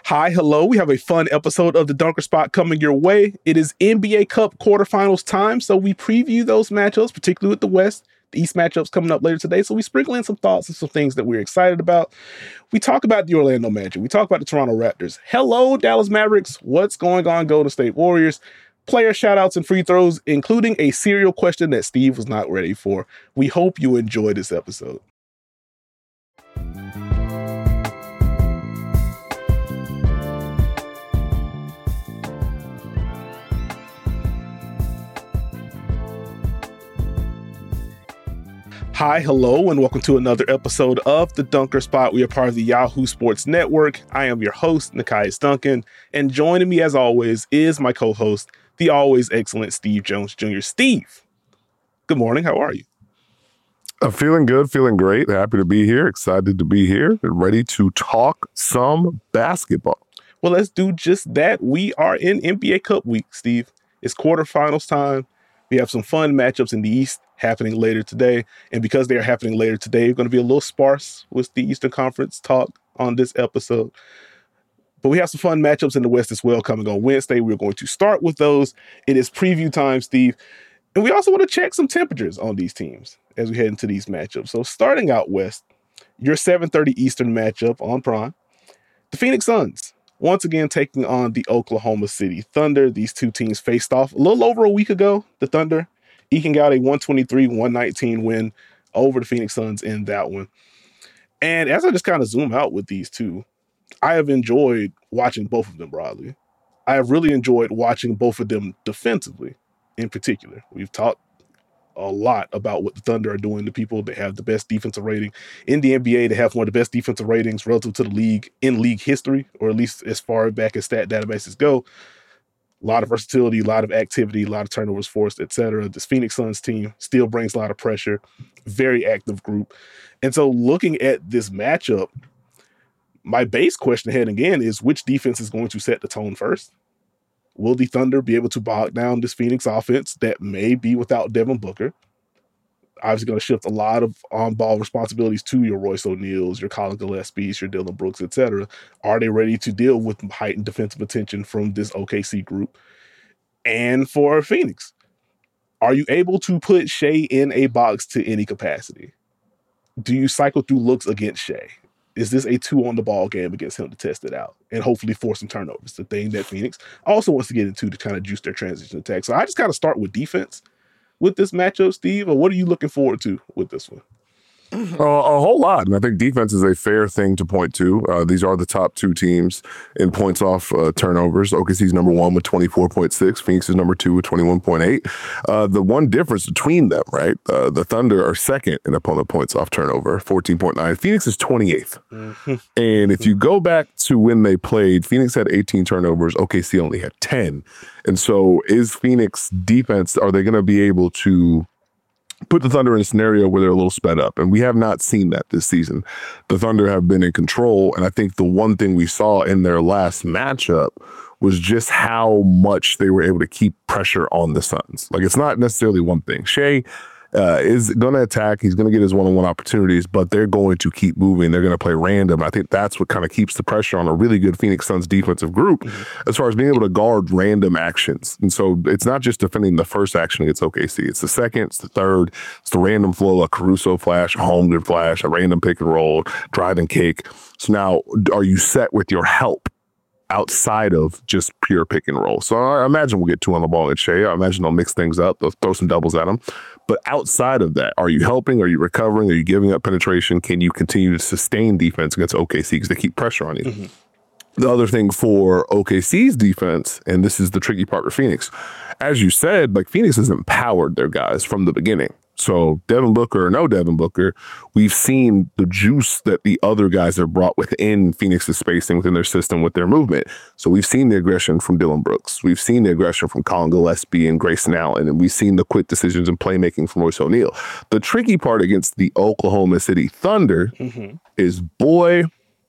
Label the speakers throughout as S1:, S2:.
S1: Hi, hello. We have a fun episode of the Dunker Spot coming your way. It is NBA Cup quarterfinals time, so we preview those matchups, particularly with the West. The East matchups coming up later today, so we sprinkle in some thoughts and some things that we're excited about. We talk about the Orlando Magic. We talk about the Toronto Raptors. Hello, Dallas Mavericks. What's going on, Golden State Warriors? Player shoutouts and free throws, including a serial question that Steve was not ready for. We hope you enjoy this episode. Hi, hello, and welcome to another episode of The Dunker Spot. We are part of the Yahoo Sports Network. I am your host, Nekias Duncan, and joining me as always is my co-host, the always excellent Steve Jones Jr. Steve, good morning. How are you?
S2: I'm feeling good, feeling great. Happy to be here, excited to be here, ready to talk some basketball.
S1: Well, let's do just that. We are in NBA Cup week, Steve. It's quarterfinals time. We have some fun matchups in the East happening later today. And because they are happening later today, we're going to be a little sparse with the Eastern Conference talk on this episode. But we have some fun matchups in the West as well coming on Wednesday. We're going to start with those. It is preview time, Steve. And we also want to check some temperatures on these teams as we head into these matchups. So starting out West, your 7:30 Eastern matchup on Prime, the Phoenix Suns once again taking on the Oklahoma City Thunder. These two teams faced off a little over a week ago. The Thunder eking out a 123-119 win over the Phoenix Suns in that one. And as I just kind of zoom out with these two, I have enjoyed watching both of them broadly. I have really enjoyed watching both of them defensively in particular. We've talked a lot about what the Thunder are doing to people. They have the best defensive rating in the NBA. They have one of the best defensive ratings relative to the league in league history, or at least as far back as stat databases go. A lot of versatility, a lot of activity, a lot of turnovers forced, etc. This Phoenix Suns team still brings a lot of pressure, very active group. And so looking at this matchup, my base question heading in is which defense is going to set the tone first? Will the Thunder be able to bog down this Phoenix offense that may be without Devin Booker? Obviously going to shift a lot of on-ball responsibilities to your Royce O'Neals, your Colin Gillespie's, your Dillon Brooks, etc. Are they ready to deal with heightened defensive attention from this OKC group? And for Phoenix, are you able to put Shai in a box to any capacity? Do you cycle through looks against Shai? Is this a 2-on-the-ball game against him to test it out and hopefully force some turnovers? The thing that Phoenix also wants to get into to kind of juice their transition attack. So I just kind of start with defense with this matchup, Steve, or what are you looking forward to with this one?
S2: A whole lot. And I think defense is a fair thing to point to. These are the top two teams in points off turnovers. OKC's number one with 24.6. Phoenix is number two with 21.8. The one difference between them, right? The Thunder are second in opponent points off turnover, 14.9. Phoenix is 28th. Mm-hmm. And if you go back to when they played, Phoenix had 18 turnovers. OKC only had 10. And so is Phoenix defense, are they going to be able to put the Thunder in a scenario where they're a little sped up? And we have not seen that this season. The Thunder have been in control, and I think the one thing we saw in their last matchup was just how much they were able to keep pressure on the Suns. Like, it's not necessarily one thing. Shai is going to attack. He's going to get his one-on-one opportunities, but they're going to keep moving. They're going to play random. I think that's what kind of keeps the pressure on a really good Phoenix Suns defensive group as far as being able to guard random actions. And so it's not just defending the first action against OKC. It's the second, it's the third, it's the random flow, a Caruso flash, a Holmgren flash, a random pick and roll, drive and kick. So now are you set with your help outside of just pure pick and roll? So I imagine we'll get two on the ball at Shai. I imagine they'll mix things up. They'll throw some doubles at them. But outside of that, are you helping? Are you recovering? Are you giving up penetration? Can you continue to sustain defense against OKC because they keep pressure on you? Mm-hmm. The other thing for OKC's defense, and this is the tricky part for Phoenix, as you said, like Phoenix has empowered their guys from the beginning. So Devin Booker or no Devin Booker, we've seen the juice that the other guys have brought within Phoenix's spacing, within their system, with their movement. So we've seen the aggression from Dillon Brooks. We've seen the aggression from Colin Gillespie and Grayson Allen. And we've seen the quick decisions and playmaking from Royce O'Neal. The tricky part against the Oklahoma City Thunder is, boy,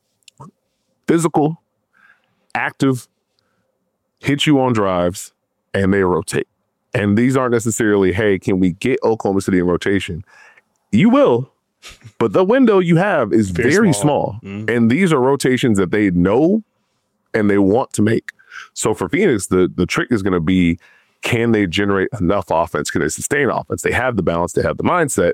S2: physical, active, hit you on drives, and they rotate. And these aren't necessarily, hey, can we get Oklahoma City in rotation? You will, but the window you have is very small. Mm-hmm. And these are rotations that they know and they want to make. So for Phoenix, the trick is going to be, can they generate enough offense? Can they sustain offense? They have the balance. They have the mindset.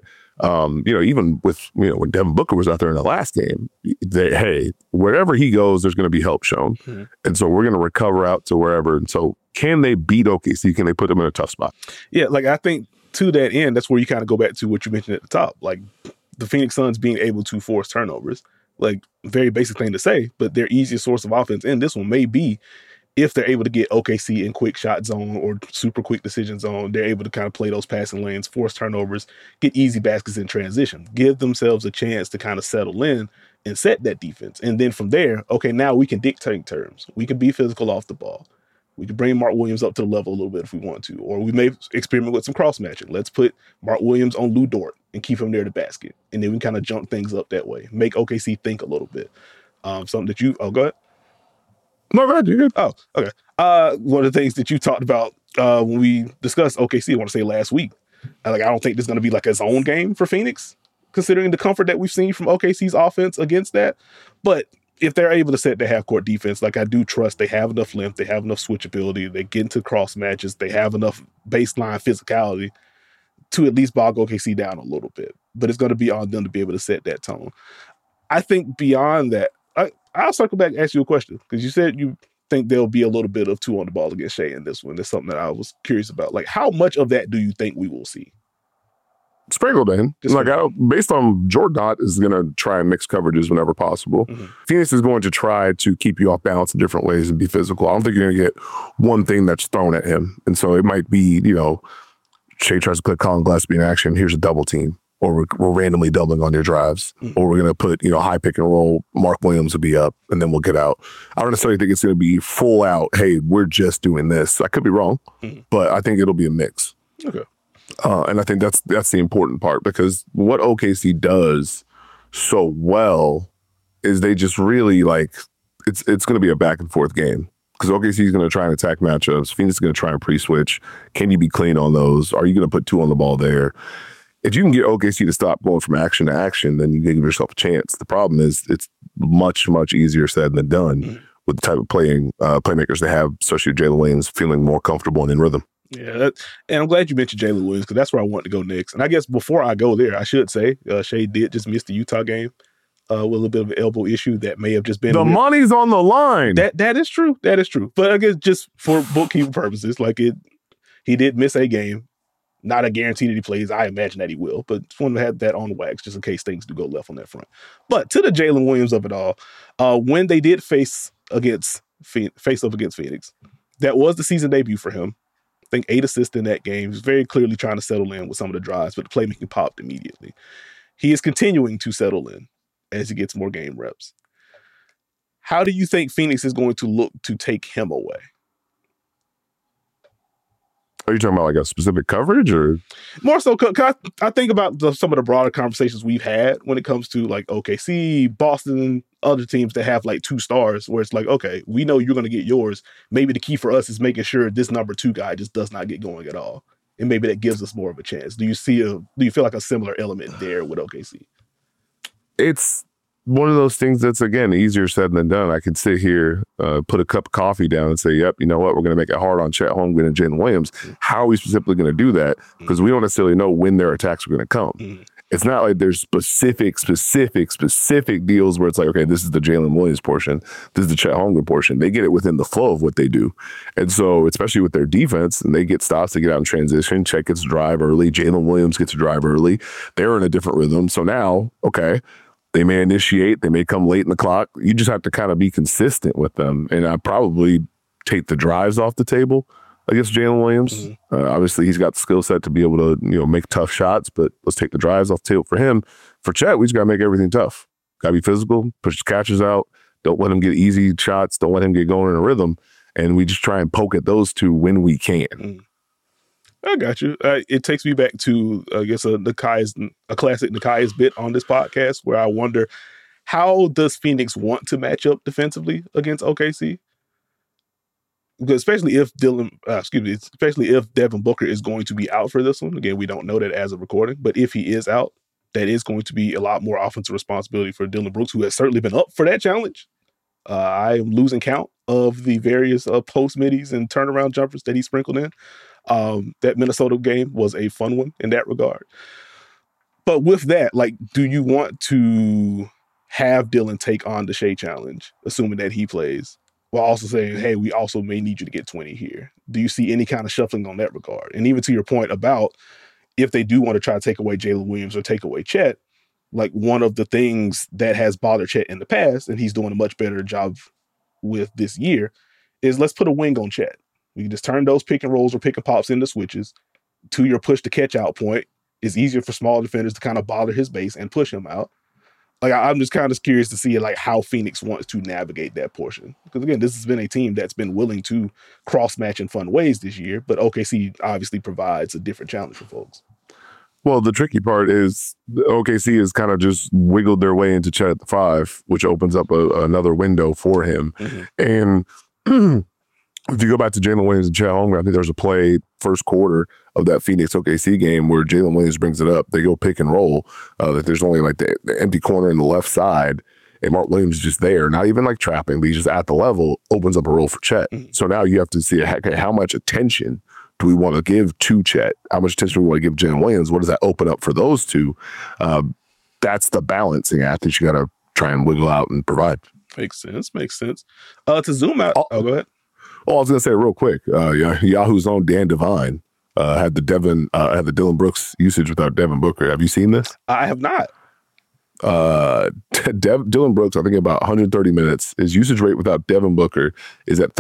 S2: Even with, when Devin Booker was out there in the last game, hey, wherever he goes, there's going to be help shown. Mm-hmm. And so we're going to recover out to wherever. And so can they beat OKC? Can they put them in a tough spot?
S1: Yeah, like I think to that end, that's where you kind of go back to what you mentioned at the top, like the Phoenix Suns being able to force turnovers. Like, very basic thing to say, but their easiest source of offense in this one may be if they're able to get OKC in quick shot zone or super quick decision zone. They're able to kind of play those passing lanes, force turnovers, get easy baskets in transition, give themselves a chance to kind of settle in and set that defense. And then from there, okay, now we can dictate terms. We can be physical off the ball. We can bring Mark Williams up to the level a little bit if we want to, or we may experiment with some cross matching. Let's put Mark Williams on Lou Dort and keep him near the basket. And then we can kind of jump things up that way, make OKC think a little bit. Something that go ahead.
S2: No, go ahead. You're good.
S1: Oh, okay. One of the things that you talked about when we discussed OKC, I want to say last week, I don't think there's going to be like a zone game for Phoenix, considering the comfort that we've seen from OKC's offense against that. But if they're able to set their half-court defense, like I do trust they have enough length, they have enough switchability, they get into cross matches, they have enough baseline physicality to at least bog OKC down a little bit. But it's going to be on them to be able to set that tone. I think beyond that, I'll circle back and ask you a question, because you said you think there'll be a little bit of two on the ball against Shai in this one. That's something that I was curious about. Like, how much of that do you think we will see?
S2: Sprinkled in. Based on Jordan Knott is going to try and mix coverages whenever possible. Mm-hmm. Phoenix is going to try to keep you off balance in different ways and be physical. I don't think you're going to get one thing that's thrown at him. And so it might be, Shai tries to put Colin Gillespie in action. Here's a double team. Or we're randomly doubling on your drives. Mm-hmm. Or we're going to put, high pick and roll. Mark Williams will be up, and then we'll get out. I don't necessarily think it's going to be full out, hey, we're just doing this. I could be wrong, but I think it'll be a mix.
S1: Okay.
S2: And I think that's the important part, because what OKC does so well is they just really it's going to be a back and forth game, because OKC is going to try and attack matchups. Phoenix is going to try and pre-switch. Can you be clean on those? Are you going to put two on the ball there? If you can get OKC to stop going from action to action, then you give yourself a chance. The problem is it's much, much easier said than done with the type of playmakers they have, especially Jalen Williams feeling more comfortable and in rhythm.
S1: Yeah, and I'm glad you mentioned Jalen Williams, because that's where I want to go next. And I guess before I go there, I should say Shai did just miss the Utah game with a little bit of an elbow issue that may have just been
S2: the money's on the line.
S1: That is true. That is true. But I guess just for bookkeeping purposes, he did miss a game. Not a guarantee that he plays. I imagine that he will, but just wanted to have that on wax just in case things do go left on that front. But to the Jalen Williams of it all, when they did face up against Phoenix, that was the season debut for him. I think 8 assists in that game. He was very clearly trying to settle in with some of the drives, but the playmaking popped immediately. He is continuing to settle in as he gets more game reps. How do you think Phoenix is going to look to take him away?
S2: Are you talking about a specific coverage, or
S1: more so? I think about some of the broader conversations we've had when it comes to OKC, Boston, other teams that have 2 stars, where it's okay, we know you're going to get yours. Maybe the key for us is making sure this number 2 guy just does not get going at all, and maybe that gives us more of a chance. Do you feel like a similar element there with OKC?
S2: It's one of those things that's, again, easier said than done. I could sit here, put a cup of coffee down and say, yep, you know what? We're going to make it hard on Chet Holmgren and Jalen Williams. How are we specifically going to do that? Because we don't necessarily know when their attacks are going to come. It's not like there's specific deals where it's okay, this is the Jalen Williams portion. This is the Chet Holmgren portion. They get it within the flow of what they do. And so, especially with their defense, and they get stops, they get out in transition. Chet gets a drive early. Jalen Williams gets a drive early. They're in a different rhythm. So now, okay, they may initiate, they may come late in the clock. You just have to kind of be consistent with them. And I probably take the drives off the table against Jalen Williams. Obviously, he's got the skill set to be able to make tough shots, but let's take the drives off the table for him. For Chet, we just got to make everything tough. Got to be physical, push the catches out. Don't let him get easy shots. Don't let him get going in a rhythm. And we just try and poke at those two when we can.
S1: I got you. It takes me back to, I guess, a classic Nekias bit on this podcast, where I wonder, how does Phoenix want to match up defensively against OKC? Because especially if Devin Booker is going to be out for this one. Again, we don't know that as of recording, but if he is out, that is going to be a lot more offensive responsibility for Dillon Brooks, who has certainly been up for that challenge. I am losing count of the various post middies and turnaround jumpers that he sprinkled in. That Minnesota game was a fun one in that regard. But with that, like, do you want to have Dillon take on the Shea challenge, assuming that he plays, while also saying, hey, we also may need you to get 20 here? Do you see any kind of shuffling on that regard? And even to your point about if they do want to try to take away Jalen Williams or take away Chet, like, one of the things that has bothered Chet in the past, and he's doing a much better job with this year, is let's put a wing on Chet. We can just turn those pick and rolls or pick and pops into switches. To your push to catch out point, it's easier for small defenders to kind of bother his base and push him out. Like, I'm just kind of curious to see like how Phoenix wants to navigate that portion. Because again, this has been a team that's been willing to cross match in fun ways this year, but OKC obviously provides a different challenge for folks.
S2: Well, the tricky part is OKC has kind of just wiggled their way into Chet at the 5, which opens up another window for him. And if you go back to Jalen Williams and Chet Holmgren, I think there's a play first quarter of that Phoenix OKC game where Jalen Williams brings it up. They go pick and roll. That there's only like the empty corner in the left side, and Mark Williams is just there, not even like trapping, but he's just at the level, opens up a role for Chet. So now you have to see how much attention do we want to give to Chet? How much attention do we want to give Jalen Williams? What does that open up for those two? That's the balancing act that you got to try and wiggle out and provide.
S1: Makes sense. To zoom out. Oh, go ahead.
S2: Oh, I was going to say real quick, Yahoo's own Dan Devine had the Dillon Brooks usage without Devin Booker. Have you seen this?
S1: I have not.
S2: Dillon Brooks, I think about 130 minutes. His usage rate without Devin Booker is at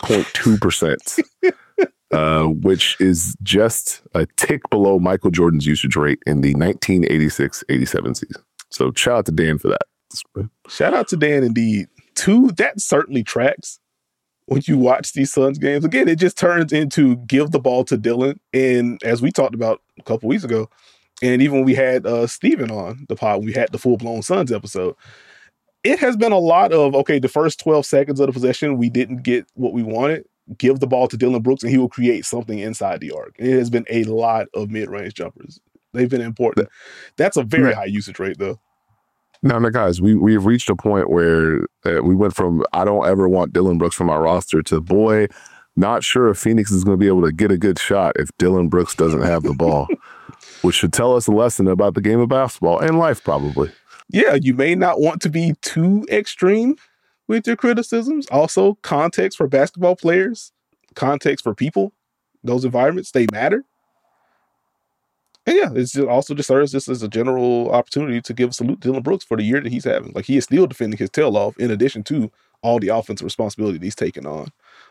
S2: 38.2%, which is just a tick below Michael Jordan's usage rate in the 1986-87 season. So shout out to Dan for that.
S1: Shout out to Dan indeed. That certainly tracks. When you watch these Suns games, again, it just turns into give the ball to Dillon. And as we talked about a couple weeks ago, and even when we had Steven on the pod, we had the full-blown Suns episode, it has been a lot of, okay, the first 12 seconds of the possession, we didn't get what we wanted. Give the ball to Dillon Brooks, and he will create something inside the arc. And it has been a lot of mid-range jumpers. They've been important. That's a very high usage rate, though.
S2: Now, guys, we've reached a point where we went from I don't ever want Dillon Brooks from my roster to, boy, not sure if Phoenix is going to be able to get a good shot if Dillon Brooks doesn't have the ball, which should tell us a lesson about the game of basketball and life, probably.
S1: Yeah, you may not want to be too extreme with your criticisms. Also, context for basketball players, context for people, those environments, they matter. And yeah, it's just serves just as a general opportunity to give a salute to Dillon Brooks for the year that he's having. Like, he is still defending his tail off in addition to all the offensive responsibility that he's taken on.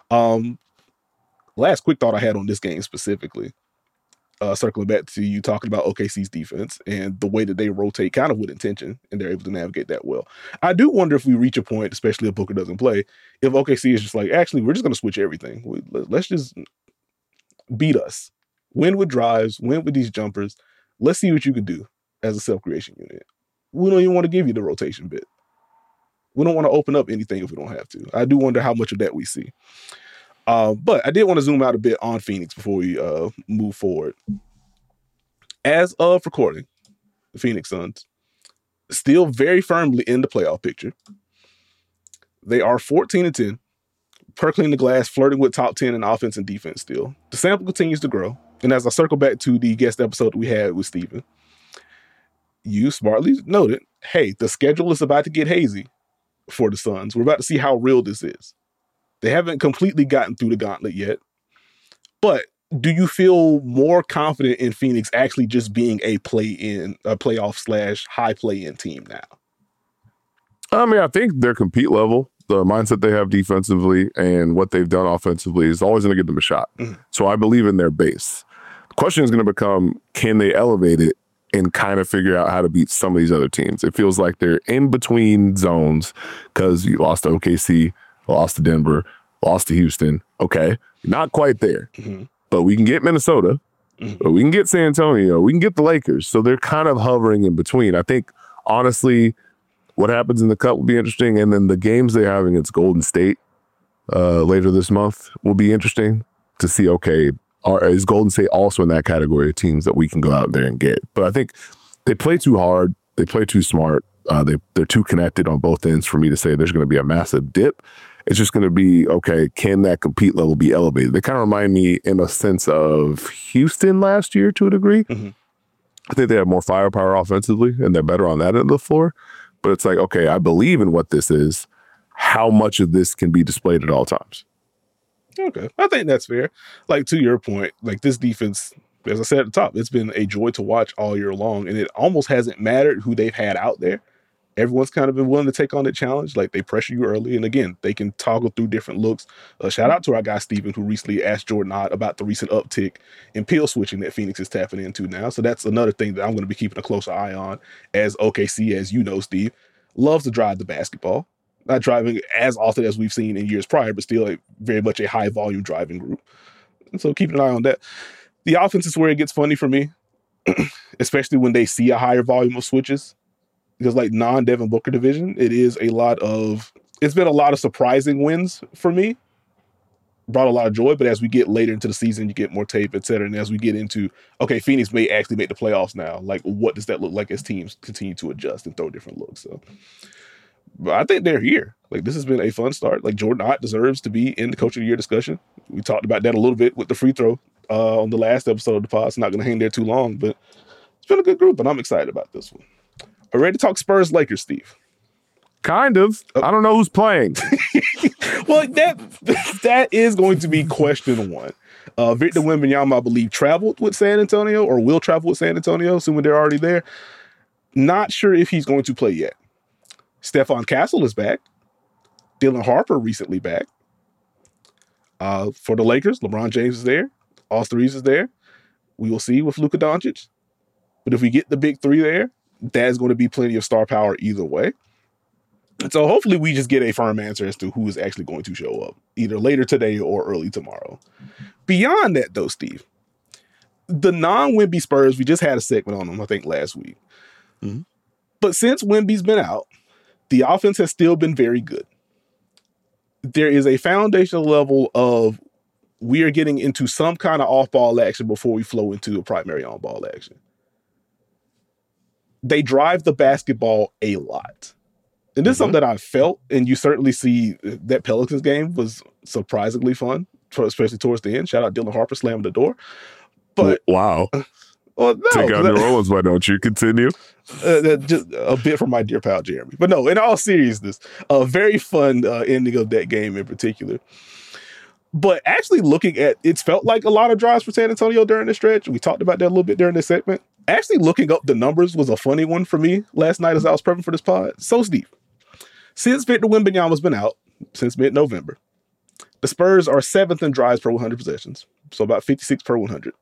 S1: Last quick thought I had on this game specifically, circling back to you talking about OKC's defense and the way that they rotate kind of with intention, and they're able to navigate that well. I do wonder if we reach a point, especially if Booker doesn't play, if OKC is just like, actually, we're just going to switch everything. Let's just beat us. Win with drives, win with these jumpers. Let's see what you can do as a self-creation unit. We don't even want to give you the rotation bit. We don't want to open up anything if we don't have to. I do wonder how much of that we see. But I did want to zoom out a bit on Phoenix before we move forward. As of recording, the Phoenix Suns still very firmly in the playoff picture. They are 14-10, percolating the glass, flirting with top 10 in offense and defense still. The sample continues to grow. And as I circle back to the guest episode that we had with Steven, you smartly noted, hey, the schedule is about to get hazy for the Suns. We're about to see how real this is. They haven't completely gotten through the gauntlet yet. But do you feel more confident in Phoenix actually just being a playoff / high play-in team now?
S2: I mean, I think their compete level, the mindset they have defensively and what they've done offensively is always going to give them a shot. So I believe in their base. The question is going to become, can they elevate it and kind of figure out how to beat some of these other teams? It feels like they're in between zones because you lost to OKC, lost to Denver, lost to Houston. Okay, not quite there. But we can get Minnesota, but we can get San Antonio, we can get the Lakers. So they're kind of hovering in between. I think, honestly, what happens in the Cup will be interesting. And then the games they have against Golden State later this month will be interesting to see, okay, is Golden State also in that category of teams that we can go out there and get? But I think they play too hard. They play too smart. They're too connected on both ends for me to say there's going to be a massive dip. It's just going to be, okay, can that compete level be elevated? They kind of remind me in a sense of Houston last year to a degree.
S1: Mm-hmm.
S2: I think they have more firepower offensively and they're better on that end of the floor. But it's like, okay, I believe in what this is. How much of this can be displayed at all times?
S1: Okay. I think that's fair. Like, to your point, like this defense, as I said at the top, it's been a joy to watch all year long. And it almost hasn't mattered who they've had out there. Everyone's kind of been willing to take on the challenge. Like, they pressure you early. And again, they can toggle through different looks. Shout out to our guy, Steven, who recently asked Jordan Ott about the recent uptick in pill switching that Phoenix is tapping into now. So that's another thing that I'm going to be keeping a closer eye on, as OKC, as you know, Steve, loves to drive the basketball. Not driving as often as we've seen in years prior, but still very much a high volume driving group. And so keeping an eye on that. The offense is where it gets funny for me, especially when they see a higher volume of switches. Because like non-Devin Booker division, it's been a lot of surprising wins for me. Brought a lot of joy, but as we get later into the season, you get more tape, et cetera. And as we get into, okay, Phoenix may actually make the playoffs now. Like, what does that look like as teams continue to adjust and throw different looks? So, but I think they're here. Like, this has been a fun start. Like, Jordan Ott deserves to be in the Coach of the Year discussion. We talked about that a little bit with the free throw on the last episode of the pod. It's not going to hang there too long, but it's been a good group, and I'm excited about this one. Are you ready to talk Spurs-Lakers, Steve?
S2: Kind of. I don't know who's playing.
S1: Well, that is going to be question one. Victor Wembanyama, I believe, traveled with San Antonio or will travel with San Antonio, assuming they're already there. Not sure if he's going to play yet. Stephon Castle is back. Dylan Harper recently back. For the Lakers, LeBron James is there. Austin Reeves is there. We will see with Luka Doncic. But if we get the big three there, that's going to be plenty of star power either way. And so hopefully we just get a firm answer as to who is actually going to show up, either later today or early tomorrow. Beyond that, though, Steve, the non-Wemby Spurs, we just had a segment on them, I think, last week. Mm-hmm. But since Wemby's been out, the offense has still been very good. There is a foundational level of we are getting into some kind of off-ball action before we flow into a primary on-ball action. They drive the basketball a lot. And this is something that I felt, and you certainly see that Pelicans game was surprisingly fun, especially towards the end. Shout out Dylan Harper slamming the door. But
S2: wow.
S1: Well, no,
S2: take out New Orleans, why don't you continue?
S1: Just a bit from my dear pal Jeremy. But no, in all seriousness, a very fun ending of that game in particular. But actually looking at, it's felt like a lot of drives for San Antonio during the stretch. We talked about that a little bit during this segment. Actually looking up the numbers was a funny one for me last night as I was prepping for this pod. So Steve, since Victor Wembanyama's been out, since mid-November, the Spurs are 7th in drives per 100 possessions. So about 56 per 100.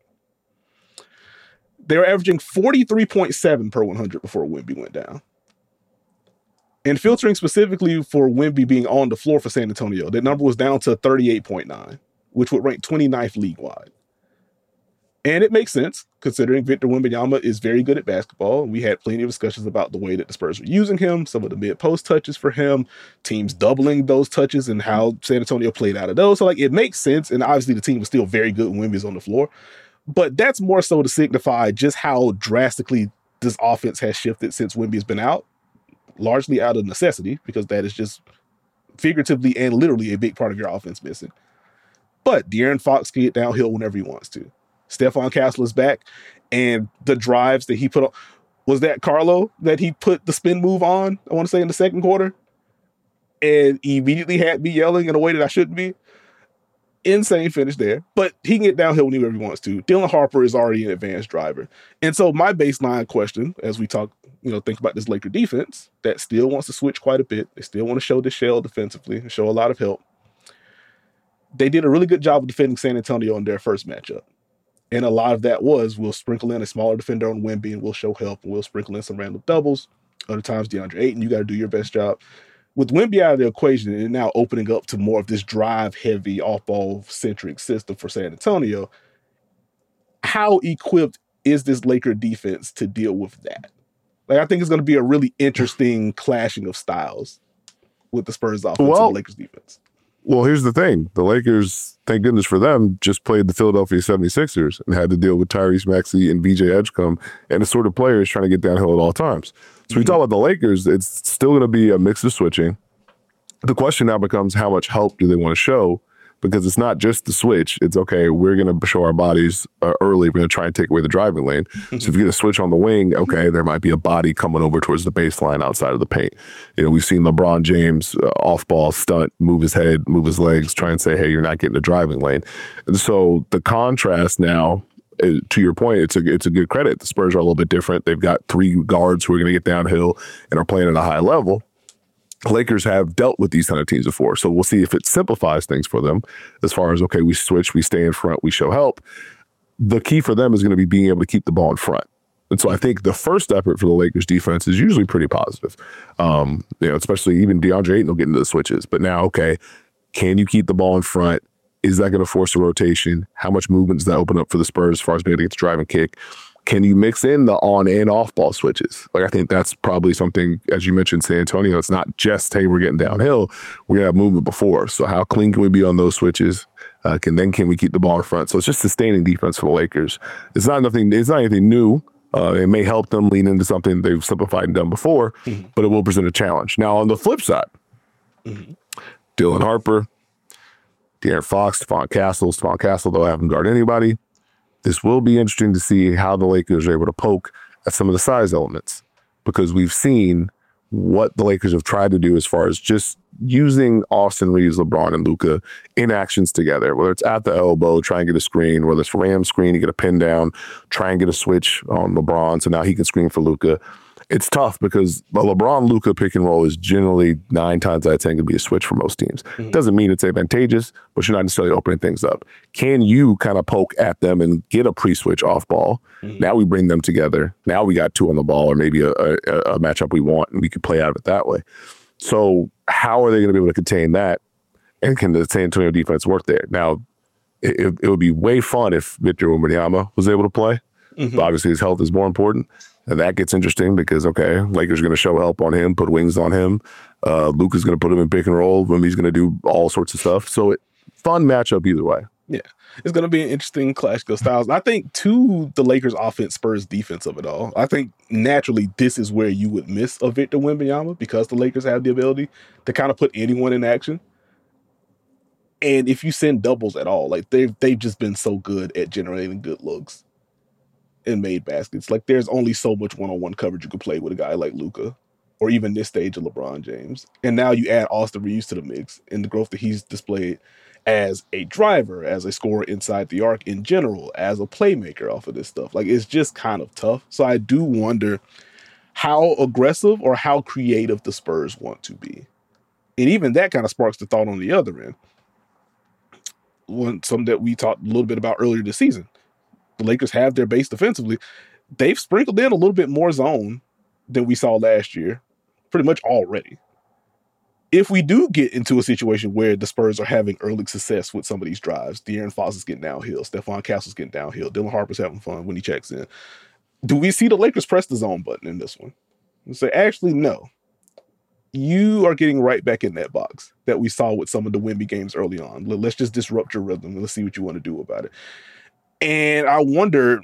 S1: They were averaging 43.7 per 100 before Wemby went down. And filtering specifically for Wemby being on the floor for San Antonio, that number was down to 38.9, which would rank 29th league-wide. And it makes sense, considering Victor Wembanyama is very good at basketball. We had plenty of discussions about the way that the Spurs were using him, some of the mid-post touches for him, teams doubling those touches, and how San Antonio played out of those. So, like, it makes sense, and obviously the team was still very good when Wemby's on the floor. But that's more so to signify just how drastically this offense has shifted since Wemby's been out, largely out of necessity, because that is just figuratively and literally a big part of your offense missing. But De'Aaron Fox can get downhill whenever he wants to. Stephon Castle is back, and the drives that he put on, was that Carlo that he put the spin move on, I want to say, in the second quarter? And he immediately had me yelling in a way that I shouldn't be. Insane finish there, but he can get downhill whenever he wants to. Dylan Harper is already an advanced driver. And so my baseline question, as we talk, think about this Laker defense that still wants to switch quite a bit. They still want to show the shell defensively and show a lot of help. They did a really good job of defending San Antonio in their first matchup. And a lot of that was, we'll sprinkle in a smaller defender on Wemby and we'll show help, and we'll sprinkle in some random doubles. Other times, DeAndre Ayton, you got to do your best job. With Wemby out of the equation and now opening up to more of this drive-heavy, off-ball-centric system for San Antonio, how equipped is this Laker defense to deal with that? Like, I think it's going to be a really interesting clashing of styles with the Spurs offense and the Lakers defense.
S2: Well, here's the thing. The Lakers, thank goodness for them, just played the Philadelphia 76ers and had to deal with Tyrese Maxey and VJ Edgecombe and the sort of players trying to get downhill at all times. So we talk about the Lakers, it's still going to be a mix of switching. The question now becomes how much help do they want to show? Because it's not just the switch. It's, okay, we're going to show our bodies early. We're going to try and take away the driving lane. So if you get a switch on the wing, okay, there might be a body coming over towards the baseline outside of the paint. You know, we've seen LeBron James off-ball stunt, move his head, move his legs, try and say, hey, you're not getting the driving lane. And so the contrast now, to your point, it's a good credit. The Spurs are a little bit different. They've got 3 guards who are going to get downhill and are playing at a high level. Lakers have dealt with these kind of teams before, so we'll see if it simplifies things for them as far as, okay, we switch, we stay in front, we show help. The key for them is going to be being able to keep the ball in front. And so I think the first effort for the Lakers defense is usually pretty positive. You know, especially even DeAndre Ayton will get into the switches. But now, okay, can you keep the ball in front? Is that going to force a rotation? How much movement does that open up for the Spurs as far as being able to get the drive and kick? Can you mix in the on and off ball switches? Like, I think that's probably something, as you mentioned, San Antonio, it's not just, hey, we're getting downhill. We're going to have movement before. So how clean can we be on those switches? Can we keep the ball in front? So it's just sustaining defense for the Lakers. It's not anything new. It may help them lean into something they've simplified and done before, but it will present a challenge. Now, on the flip side, Dylan Harper, De'Aaron Fox, Stephon Castle, though I haven't guarded anybody. This will be interesting to see how the Lakers are able to poke at some of the size elements, because we've seen what the Lakers have tried to do as far as just using Austin Reeves, LeBron, and Luka in actions together, whether it's at the elbow, try and get a screen, whether it's Ram screen, you get a pin down, try and get a switch on LeBron, so now he can screen for Luka. It's tough because the LeBron-Luka pick and roll is generally 9 times out of 10 going to be a switch for most teams. Doesn't mean it's advantageous, but you're not necessarily opening things up. Can you kind of poke at them and get a pre-switch off ball? Now we bring them together. Now we got 2 on the ball, or maybe a matchup we want, and we could play out of it that way. So how are they going to be able to contain that? And can the San Antonio defense work there? Now, it would be way fun if Victor Wembanyama was able to play. But obviously his health is more important. And that gets interesting because, okay, Lakers are going to show help on him, put wings on him. Luka's going to put him in pick and roll. Wemby's going to do all sorts of stuff. So fun matchup either way.
S1: Yeah. It's going to be an interesting clash of styles. I think, too, the Lakers offense spurs defense of it all. I think naturally this is where you would miss a Victor Wembanyama, because the Lakers have the ability to kind of put anyone in action. And if you send doubles at all, like they've just been so good at generating good looks and made baskets. Like, there's only so much one-on-one coverage you can play with a guy like Luka, or even this stage of LeBron James. And now you add Austin Reeves to the mix and the growth that he's displayed as a driver, as a scorer inside the arc in general, as a playmaker off of this stuff. Like, it's just kind of tough. So I do wonder how aggressive or how creative the Spurs want to be. And even that kind of sparks the thought on the other end. Something that we talked a little bit about earlier this season. The Lakers have their base defensively. They've sprinkled in a little bit more zone than we saw last year, pretty much already. If we do get into a situation where the Spurs are having early success with some of these drives, De'Aaron Fox is getting downhill, Stephon Castle's getting downhill, Dylan Harper's having fun when he checks in, do we see the Lakers press the zone button in this one and say, actually, no, you are getting right back in that box that we saw with some of the Wemby games early on. Let's just disrupt your rhythm and let's see what you want to do about it. And I wonder,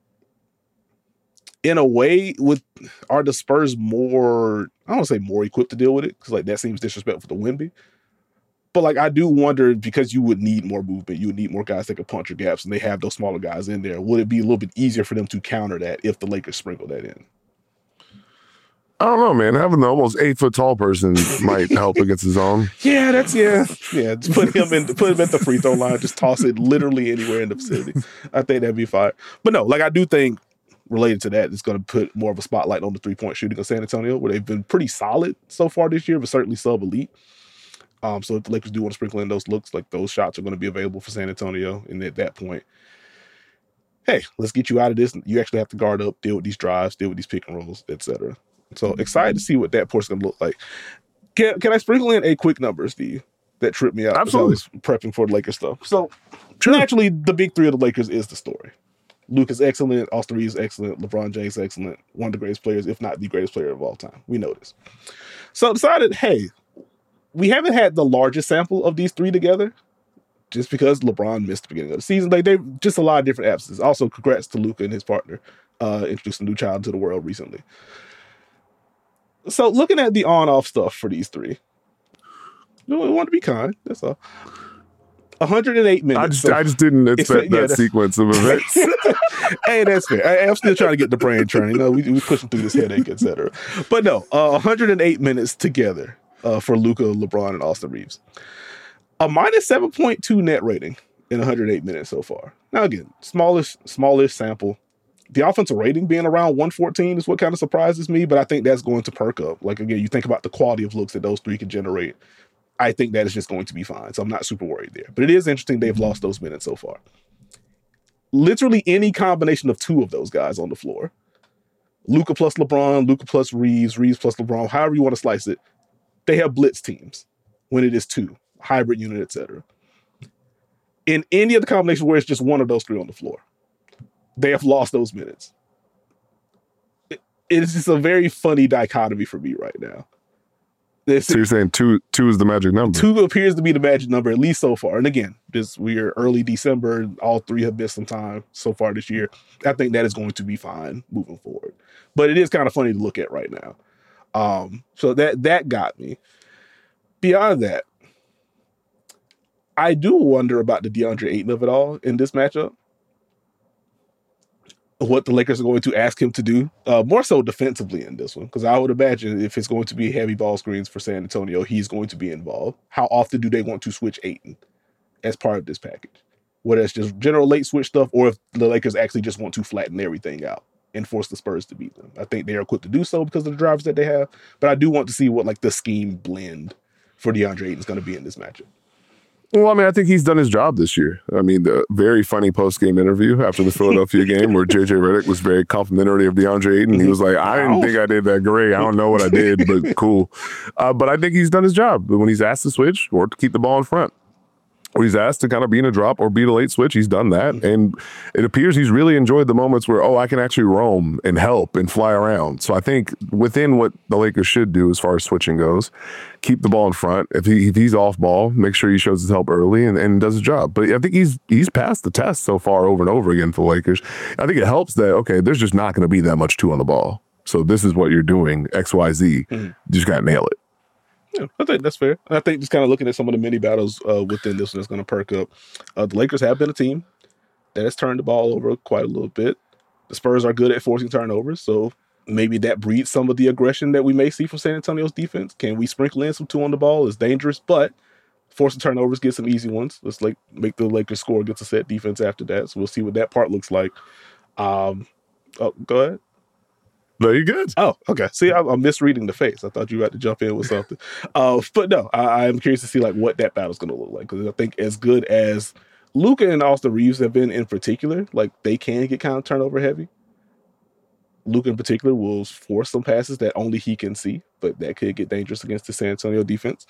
S1: in a way, are the Spurs more, I don't want to say more equipped to deal with it, because like that seems disrespectful to Wemby. But like, I do wonder, because you would need more movement, you would need more guys that could punch your gaps, and they have those smaller guys in there. Would it be a little bit easier for them to counter that if the Lakers sprinkle that in?
S2: I don't know, man. Having the almost 8-foot tall person might help against his own.
S1: Yeah. Just put him at the free throw line. Just toss it literally anywhere in the vicinity. I think that'd be fine. But no, like, I do think related to that, it's going to put more of a spotlight on the 3-point shooting of San Antonio, where they've been pretty solid so far this year, but certainly sub-elite. So if the Lakers do want to sprinkle in those looks, like, those shots are going to be available for San Antonio. And at that point, hey, let's get you out of this. You actually have to guard up, deal with these drives, deal with these pick and rolls, etc. So excited to see what that portion is going to look like. Can I sprinkle in a quick number, Steve, that tripped me out?
S2: Absolutely.
S1: As I was prepping for the Lakers stuff. So naturally, the big three of the Lakers is the story. Luka's excellent, Austin Reeves excellent, LeBron James excellent, one of the greatest players, if not the greatest player of all time. We know this. So I decided, hey, we haven't had the largest sample of these three together, just because LeBron missed the beginning of the season. Like, they just a lot of different absences. Also, congrats to Luka and his partner, introducing a new child to the world recently. So, looking at the on-off stuff for these three, we want to be kind. That's all. 108 minutes.
S2: I just didn't expect that sequence of events.
S1: Hey, that's fair. I'm still trying to get the brain turning. We pushing through this headache, etc. But no, 108 minutes together for Luka, LeBron, and Austin Reeves. A minus 7.2 net rating in 108 minutes so far. Now again, smallish sample. The offensive rating being around 114 is what kind of surprises me, but I think that's going to perk up. Like, again, you think about the quality of looks that those three can generate. I think that is just going to be fine. So I'm not super worried there. But it is interesting they've lost those minutes so far. Literally any combination of two of those guys on the floor. Luka plus LeBron, Luka plus Reeves, Reeves plus LeBron, however you want to slice it. They have blitz teams when it is two, hybrid unit, etc. In any of the combinations where it's just one of those three on the floor, they have lost those minutes. It's just a very funny dichotomy for me right now.
S2: So you're saying two is the magic number? 2
S1: appears to be the magic number, at least so far. And again, we are early December. All three have missed some time so far this year. I think that is going to be fine moving forward. But it is kind of funny to look at right now. So that got me. Beyond that, I do wonder about the DeAndre Ayton of it all in this matchup. What the Lakers are going to ask him to do, more so defensively in this one, because I would imagine if it's going to be heavy ball screens for San Antonio, he's going to be involved. How often do they want to switch Ayton as part of this package? Whether it's just general late switch stuff, or if the Lakers actually just want to flatten everything out and force the Spurs to beat them. I think they are equipped to do so because of the drivers that they have, but I do want to see what like the scheme blend for DeAndre Ayton is going to be in this matchup.
S2: Well, I mean, I think he's done his job this year. I mean, the very funny post-game interview after the Philadelphia game where J.J. Redick was very complimentary of DeAndre Ayton. He was like, I didn't think I did that great. I don't know what I did, but cool. But I think he's done his job. When he's asked to switch or to keep the ball in front, or he's asked to kind of be in a drop or beat a late switch, he's done that. And it appears he's really enjoyed the moments where, I can actually roam and help and fly around. So I think within what the Lakers should do as far as switching goes, keep the ball in front. If he's off ball, make sure he shows his help early and does his job. But I think he's passed the test so far over and over again for the Lakers. I think it helps that, okay, there's just not going to be that much two on the ball. So this is what you're doing, X, Y, Z. You just got to nail it.
S1: Yeah, I think that's fair. I think just kind of looking at some of the mini battles within this one that's going to perk up. The Lakers have been a team that has turned the ball over quite a little bit. The Spurs are good at forcing turnovers, so maybe that breeds some of the aggression that we may see from San Antonio's defense. Can we sprinkle in some two on the ball? It's dangerous, but forcing turnovers, get some easy ones. Let's make the Lakers score against a set defense after that. So we'll see what that part looks like. Go ahead.
S2: No, you're good.
S1: Oh, okay. See, I'm misreading the face. I thought you had to jump in with something. But no, I'm curious to see like what that battle's going to look like, because I think as good as Luka and Austin Reeves have been in particular, like they can get kind of turnover heavy. Luka in particular will force some passes that only he can see, but that could get dangerous against the San Antonio defense.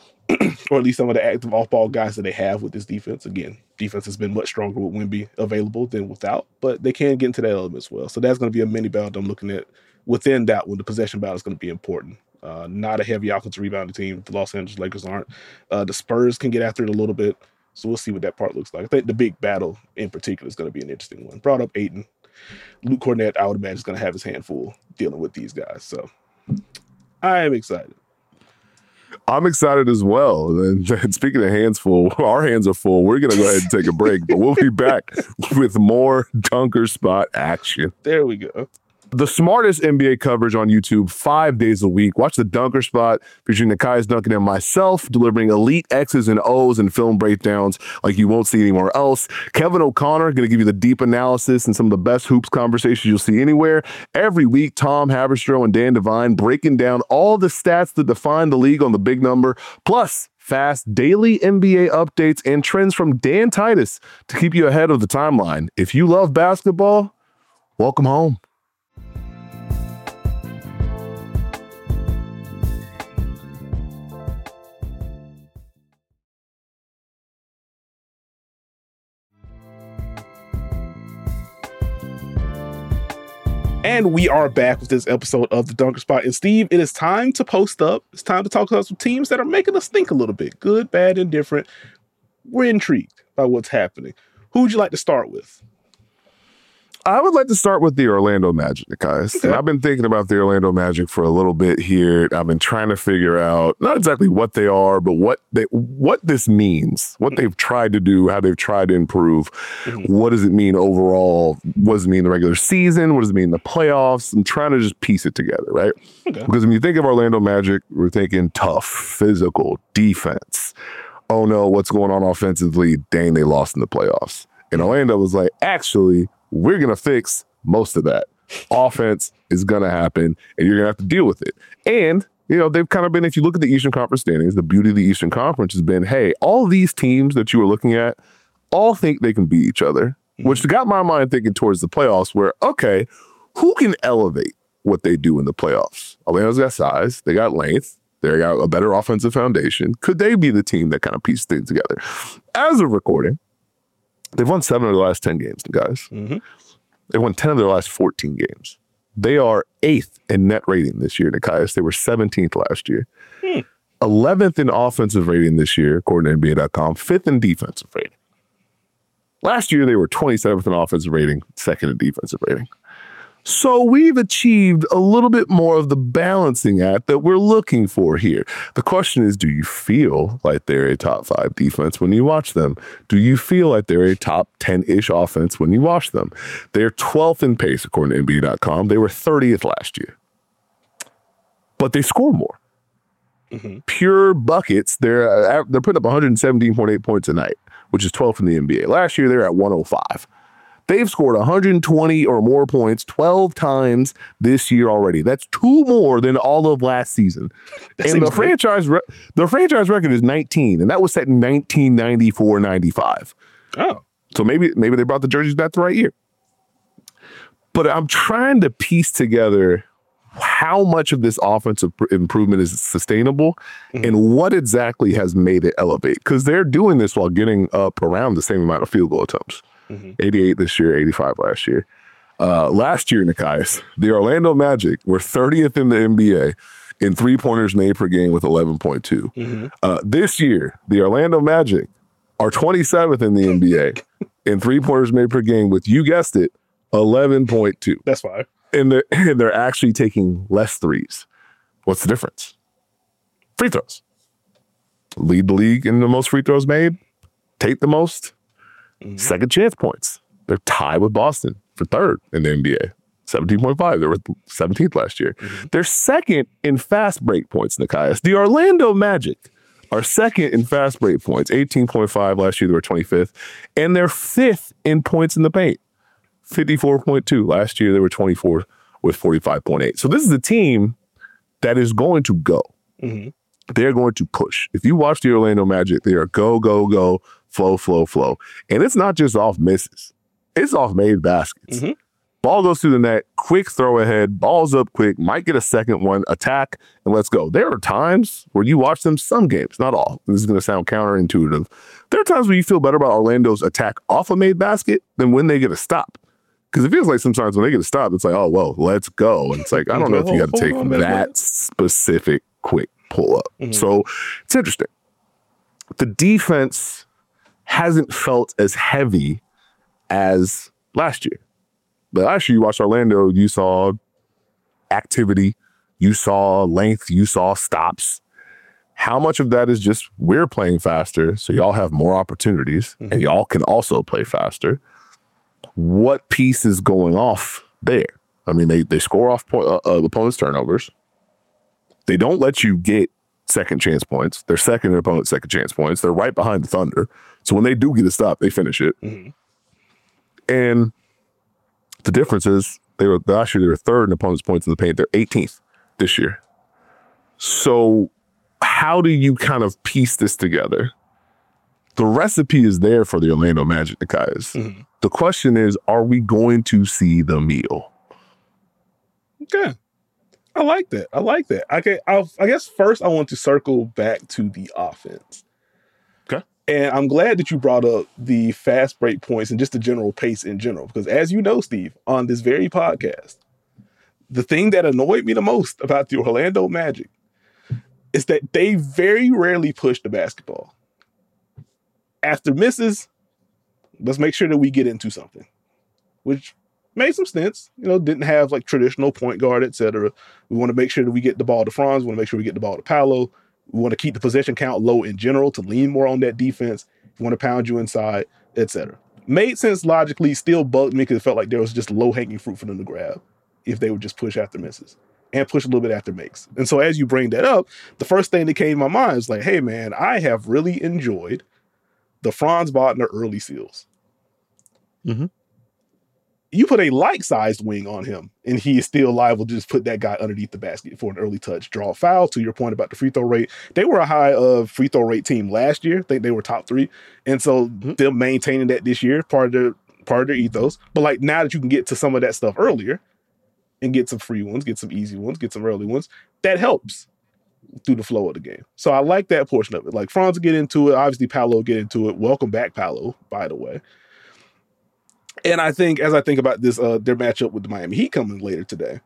S1: Or at least some of the active off-ball guys that they have with this defense. Again, defense has been much stronger with Wemby available than without, but they can get into that element as well. So that's going to be a mini battle I'm looking at within that one. The possession battle is going to be important. Not a heavy offensive rebounding team. The Los Angeles Lakers aren't. The Spurs can get after it a little bit, so we'll see what that part looks like. I think the big battle in particular is going to be an interesting one. Brought up Ayton. Luke Cornett, I would imagine, is going to have his hand full dealing with these guys. So I am excited.
S2: I'm excited as well. And speaking of hands full, our hands are full. We're going to go ahead and take a break, but we'll be back with more Dunker Spot action.
S1: There we go.
S2: The smartest NBA coverage on YouTube 5 days a week. Watch the Dunker Spot featuring Nekias Duncan and myself delivering elite X's and O's and film breakdowns like you won't see anywhere else. Kevin O'Connor going to give you the deep analysis and some of the best hoops conversations you'll see anywhere. Every week, Tom Haberstroh and Dan Devine breaking down all the stats that define the league on the big number, plus fast daily NBA updates and trends from Dan Titus to keep you ahead of the timeline. If you love basketball, welcome home.
S1: And we are back with this episode of The Dunker Spot. And Steve, it is time to post up. It's time to talk about some teams that are making us think a little bit. Good, bad, and different. We're intrigued by what's happening. Who would you like to start with?
S2: I would like to start with the Orlando Magic, guys.
S1: Okay.
S2: I've been thinking about the Orlando Magic for a little bit here. I've been trying to figure out not exactly what they are, but what this means, what they've tried to do, how they've tried to improve. What does it mean overall? What does it mean in the regular season? What does it mean in the playoffs? I'm trying to just piece it together, right?
S1: Okay.
S2: Because when you think of Orlando Magic, we're thinking tough, physical, defense. Oh no, what's going on offensively? Dang, they lost in the playoffs. And Orlando was like, actually, we're going to fix most of that. Offense is going to happen, and you're going to have to deal with it. And, you know, they've kind of been, if you look at the Eastern Conference standings, the beauty of the Eastern Conference has been, hey, all these teams that you were looking at all think they can beat each other, which got my mind thinking towards the playoffs where, okay, who can elevate what they do in the playoffs? Orlando's got size. They got length. They got a better offensive foundation. Could they be the team that kind of pieces things together? As of recording, they've won 7 of their last 10 games, guys. They won 10 of their last 14 games. They are 8th in net rating this year, Nikias. They were 17th last year. 11th in offensive rating this year, according to NBA.com. 5th in defensive rating. Last year, they were 27th in offensive rating, 2nd in defensive rating. So we've achieved a little bit more of the balancing act that we're looking for here. The question is, do you feel like they're a top 5 defense when you watch them? Do you feel like they're a top 10-ish offense when you watch them? They're 12th in pace, according to NBA.com. They were 30th last year. But they score more. Pure buckets, they're putting up 117.8 points a night, which is 12th in the NBA. Last year, they're at 105. They've scored 120 or more points 12 times this year already. That's 2 more than all of last season. And the franchise record is 19, and that was set in 1994-95.
S1: Oh.
S2: So maybe they brought the jerseys back the right year. But I'm trying to piece together how much of this offensive improvement is sustainable and what exactly has made it elevate. Because they're doing this while getting up around the same amount of field goal attempts. 88 this year, 85 last year. Last year, Nikias, the Orlando Magic were 30th in the NBA in three-pointers made per game with 11.2. This year, the Orlando Magic are 27th in the NBA in three-pointers made per game with, you guessed it, 11.2.
S1: That's fine.
S2: And they're actually taking less threes. What's the difference? Free throws. Lead the league in the most free throws made. Take the most. Second chance points. They're tied with Boston for 3rd in the NBA. 17.5. They were 17th last year. They're 2nd in fast break points, Nikias. The Orlando Magic are 2nd in fast break points. 18.5 last year. They were 25th. And they're 5th in points in the paint. 54.2. Last year, they were 24th with 45.8. So this is a team that is going to go. They're going to push. If you watch the Orlando Magic, they are go, go, go, flow, flow, flow. And it's not just off misses. It's off made baskets. Ball goes through the net, quick throw ahead, balls up quick, might get a second one, attack, and let's go. There are times where you watch them, some games, not all. This is going to sound counterintuitive. There are times where you feel better about Orlando's attack off a made basket than when they get a stop. Because it feels like sometimes when they get a stop, it's like, oh, well, let's go. And it's like, I don't know if you got to take that specific quick pull up. So it's interesting. The defense hasn't felt as heavy as last year. But last year, you watched Orlando, you saw activity, you saw length, you saw stops. How much of that is just we're playing faster, so y'all have more opportunities, and y'all can also play faster? What piece is going off there? I mean, they score off opponents' turnovers. They don't let you get second chance points. They're 2nd in opponents' second chance points. They're right behind the Thunder. So when they do get a stop, they finish it. And the difference is last year they were 3rd in opponents' points in the paint. They're 18th this year. So how do you kind of piece this together? The recipe is there for the Orlando Magic, guys. The question is, are we going to see the meal?
S1: Okay. I like that. I guess first I want to circle back to the offense.
S2: Okay.
S1: And I'm glad that you brought up the fast break points and just the general pace in general. Because as you know, Steve, on this very podcast, The thing that annoyed me the most about the Orlando Magic is that they very rarely push the basketball. After misses, let's make sure that we get into something, which made some sense. Didn't have like traditional point guard, etc. We want to make sure that we get the ball to Franz. We want to make sure we get the ball to Paolo. We want to keep the possession count low in general to lean more on that defense. We want to pound you inside, etc. Made sense logically, still bugged me because it felt like there was just low-hanging fruit for them to grab if they would just push after misses and push a little bit after makes. And so as you bring that up, the first thing that came to my mind is like, hey man, I have really enjoyed the Franz Wagner early seals.
S2: Mm-hmm.
S1: You put a like-sized wing on him, and he is still liable to just put that guy underneath the basket for an early touch, draw a foul. To your point about the free throw rate, they were a high free throw rate team last year. I think they were top 3, and so them maintaining that this year, part of their ethos. But like now that you can get to some of that stuff earlier, and get some free ones, get some easy ones, get some early ones, that helps through the flow of the game. So I like that portion of it. Like Franz will get into it, obviously Paolo get into it. Welcome back, Paolo, by the way. And I think, as I think about this, their matchup with the Miami Heat coming later today,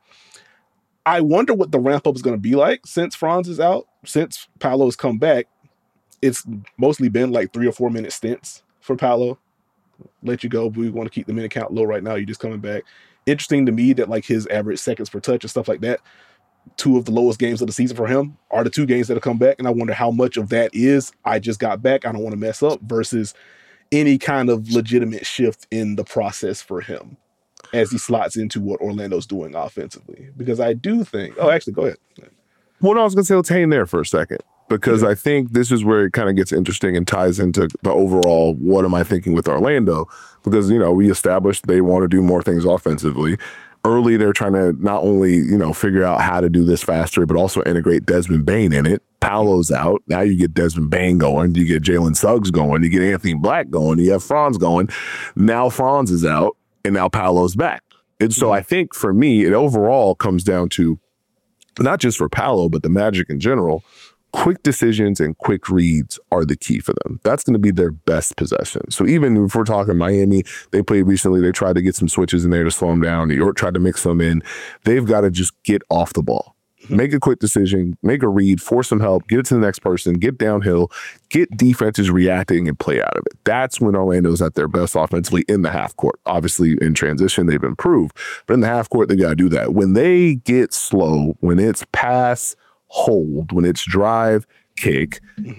S1: I wonder what the ramp up is going to be like since Franz is out, since Paolo's come back. It's mostly been like 3 or 4 minute stints for Paolo. Let you go, but we want to keep the minute count low right now. You're just coming back. Interesting to me that like his average seconds per touch and stuff like that, 2 of the lowest games of the season for him are the 2 games that have come back. And I wonder how much of that is I just got back, I don't want to mess up, versus any kind of legitimate shift in the process for him as he slots into what Orlando's doing offensively. Because I do think, actually, go ahead.
S2: Well, no, I was going to say, let's hang there for a second, because I think this is where it kind of gets interesting and ties into the overall, what am I thinking with Orlando? Because, we established they want to do more things offensively. Early, they're trying to not only, figure out how to do this faster, but also integrate Desmond Bane in it. Paolo's out. Now you get Desmond Bane going. You get Jalen Suggs going. You get Anthony Black going. You have Franz going. Now Franz is out, and now Paolo's back. And so I think for me, it overall comes down to, not just for Paolo, but the Magic in general, quick decisions and quick reads are the key for them. That's going to be their best possession. So even if we're talking Miami, they played recently, they tried to get some switches in there to slow them down. New York tried to mix them in. They've got to just get off the ball. Make a quick decision, make a read, force some help, get it to the next person, get downhill, get defenses reacting and play out of it. That's when Orlando's at their best offensively in the half court. Obviously, in transition, they've improved. But in the half court, they got to do that. When they get slow, when it's pass, hold, when it's drive, kick,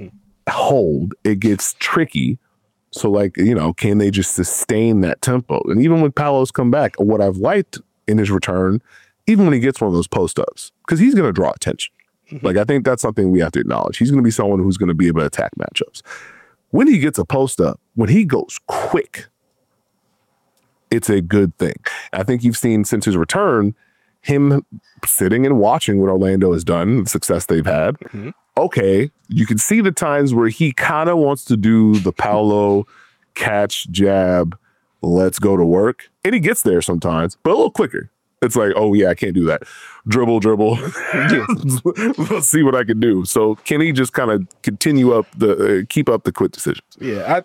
S2: hold, it gets tricky. So, can they just sustain that tempo? And even when Paolo's come back, what I've liked in his return, even when he gets one of those post-ups, because he's going to draw attention. I think that's something we have to acknowledge. He's going to be someone who's going to be able to attack matchups. When he gets a post-up, when he goes quick, it's a good thing. I think you've seen since his return, him sitting and watching what Orlando has done, the success they've had. Okay, you can see the times where he kind of wants to do the Paolo catch, jab, let's go to work. And he gets there sometimes, but a little quicker. It's like, oh yeah, I can't do that. Dribble. Let's see what I can do. So can he just kind of keep up the quick decisions?
S1: Yeah,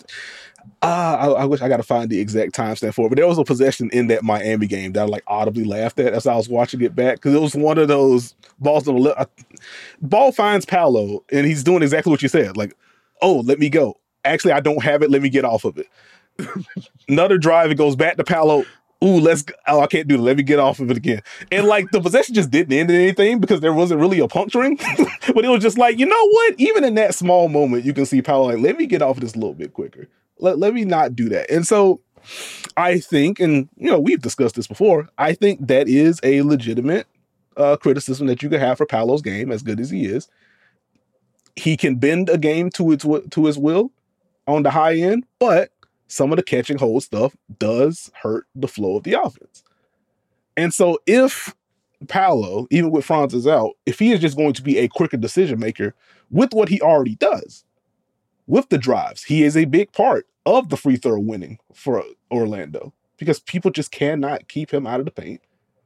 S1: I wish I got to find the exact timestamp for it, but there was a possession in that Miami game that I audibly laughed at as I was watching it back, because it was one of those balls on the left. Ball finds Paolo, and he's doing exactly what you said. Like, oh, let me go. Actually, I don't have it. Let me get off of it. Another drive, it goes back to Paolo. Ooh, I can't do it. Let me get off of it again. And the possession just didn't end in anything because there wasn't really a puncturing. But it was just like, you know what? Even in that small moment, you can see Paolo let me get off of this a little bit quicker. Let me not do that. And so I think, and we've discussed this before, I think that is a legitimate criticism that you could have for Paolo's game, as good as he is. He can bend a game to his will on the high end, but some of the catch and hold stuff does hurt the flow of the offense. And so if Paolo, even with Franz out, if he is just going to be a quicker decision maker with what he already does, with the drives, he is a big part of the free throw winning for Orlando, because people just cannot keep him out of the paint.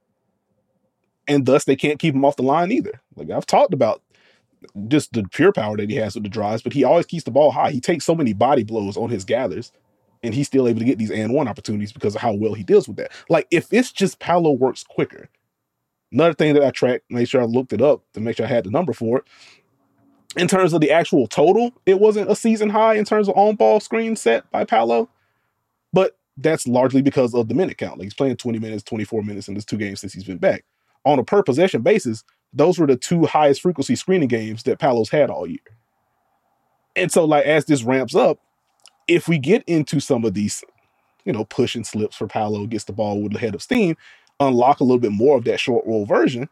S1: And thus they can't keep him off the line either. I've talked about just the pure power that he has with the drives, but he always keeps the ball high. He takes so many body blows on his gathers, and he's still able to get these and one opportunities because of how well he deals with that. If it's just Paolo works quicker, Another thing that I tracked, make sure I looked it up to make sure I had the number for it. In terms of the actual total, it wasn't a season high in terms of on-ball screens set by Paolo, but that's largely because of the minute count. Like he's playing 20 minutes, 24 minutes in his 2 games since he's been back. On a per possession basis, those were the 2 highest frequency screening games that Paolo's had all year. And so, like, as this ramps up, if we get into some of these, push and slips for Paolo, gets the ball with the head of steam, unlock a little bit more of that short roll version,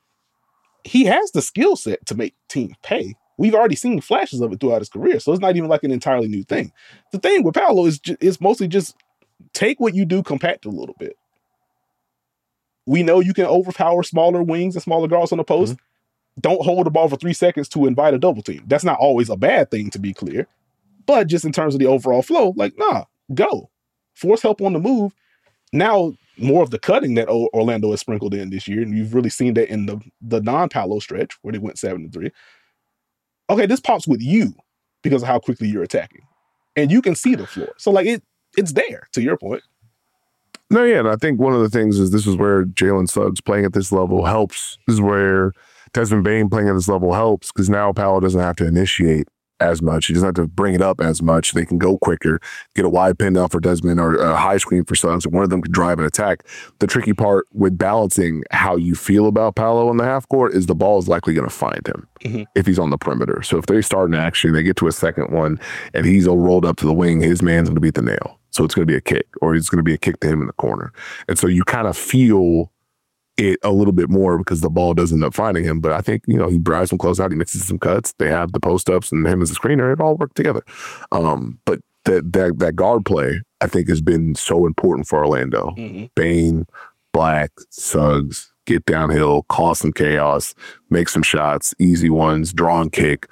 S1: he has the skill set to make teams pay. We've already seen flashes of it throughout his career, so it's not even like an entirely new thing. The thing with Paolo is mostly just take what you do, compact a little bit. We know you can overpower smaller wings and smaller guards on the post. Mm-hmm. Don't hold the ball for 3 seconds to invite a double team. That's not always a bad thing, to be clear. But just in terms of the overall flow, go. Force help on the move. Now, more of the cutting that Orlando has sprinkled in this year, and you've really seen that in the non-Paolo stretch where they went 7-3. Okay, this pops with you because of how quickly you're attacking. And you can see the floor. So, it's there, to your point.
S2: No, yeah, and I think one of the things is this is where Jalen Suggs playing at this level helps. This is where Desmond Bane playing at this level helps because now Paolo doesn't have to initiate as much. He doesn't have to bring it up as much. They can go quicker, get a wide pin down for Desmond or a high screen for Suggs, and one of them can drive an attack. The tricky part with balancing how you feel about Paolo in the half court is the ball is likely going to find him if he's on the perimeter. So if they start an action, they get to a second one, and he's all rolled up to the wing, his man's going to beat the nail. So it's going to be a kick, or it's going to be a kick to him in the corner. And so you kind of feel it a little bit more because the ball doesn't end up finding him. But I think, he drives some close out, he mixes some cuts. They have the post-ups and him as a screener. It all worked together. But that guard play, I think, has been so important for Orlando. Mm-hmm. Bane, Black, Suggs, get downhill, cause some chaos, make some shots, easy ones, draw and kick.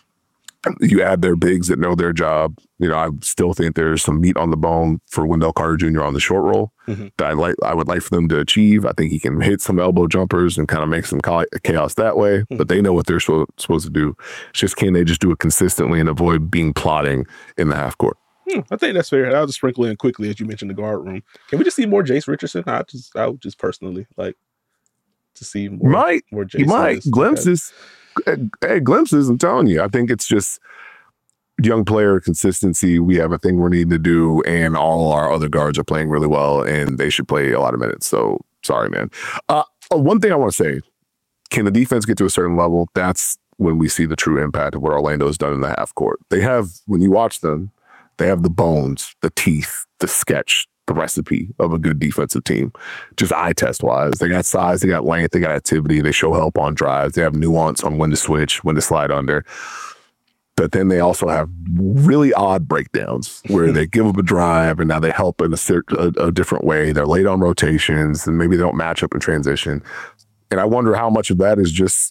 S2: You add their bigs that know their job. I still think there's some meat on the bone for Wendell Carter Jr. on the short roll that I would like for them to achieve. I think he can hit some elbow jumpers and kind of make some chaos that way, but they know what they're supposed to do. It's just, can they just do it consistently and avoid being plotting in the half court?
S1: I think that's fair. I'll just sprinkle in quickly, as you mentioned, the guard room. Can we just see more Jace Richardson? I would just personally like to see more. More Jace.
S2: He might. Glimpses. Hey, glimpses, I'm telling you. I think it's just young player consistency. We have a thing we need to do, and all our other guards are playing really well, and they should play a lot of minutes. So, sorry, man. One thing I want to say, can the defense get to a certain level? That's when we see the true impact of what Orlando has done in the half court. They have, when you watch them, they have the bones, the teeth, the sketch, the recipe of a good defensive team, just eye test wise. They got size, they got length, they got activity, they show help on drives, they have nuance on when to switch, when to slide under. But then they also have really odd breakdowns where they give up a drive and now they help in a different way. They're late on rotations and maybe they don't match up in transition. And I wonder how much of that is just,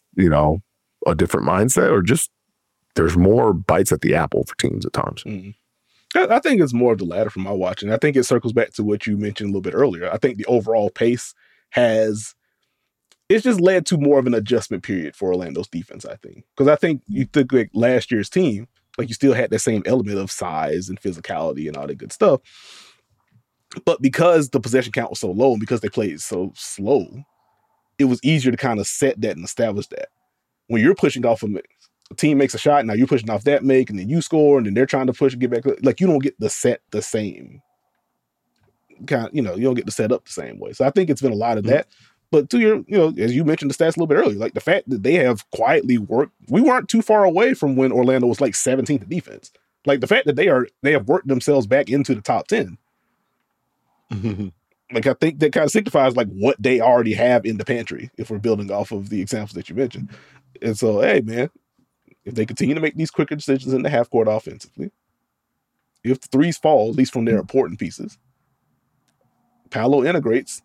S2: a different mindset or just there's more bites at the apple for teams at times.
S1: Mm-hmm. I think it's more of the latter from my watching. I think it circles back to what you mentioned a little bit earlier. I think the overall pace it's just led to more of an adjustment period for Orlando's defense, I think. Because I think you took last year's team, you still had that same element of size and physicality and all that good stuff. But because the possession count was so low and because they played so slow, it was easier to kind of set that and establish that. When you're pushing off a team makes a shot, now you're pushing off that make, and then you score, and then they're trying to push and get back. You don't get the set the same kind. You don't get the set up the same way. So I think it's been a lot of that. But to your, as you mentioned the stats a little bit earlier, the fact that they have quietly worked, we weren't too far away from when Orlando was 17th in defense. The fact that they have worked themselves back into the top 10. Mm-hmm. I think that kind of signifies what they already have in the pantry if we're building off of the examples that you mentioned. And so, hey, man, if they continue to make these quicker decisions in the half court offensively, if the threes fall, at least from their important pieces, Paolo integrates,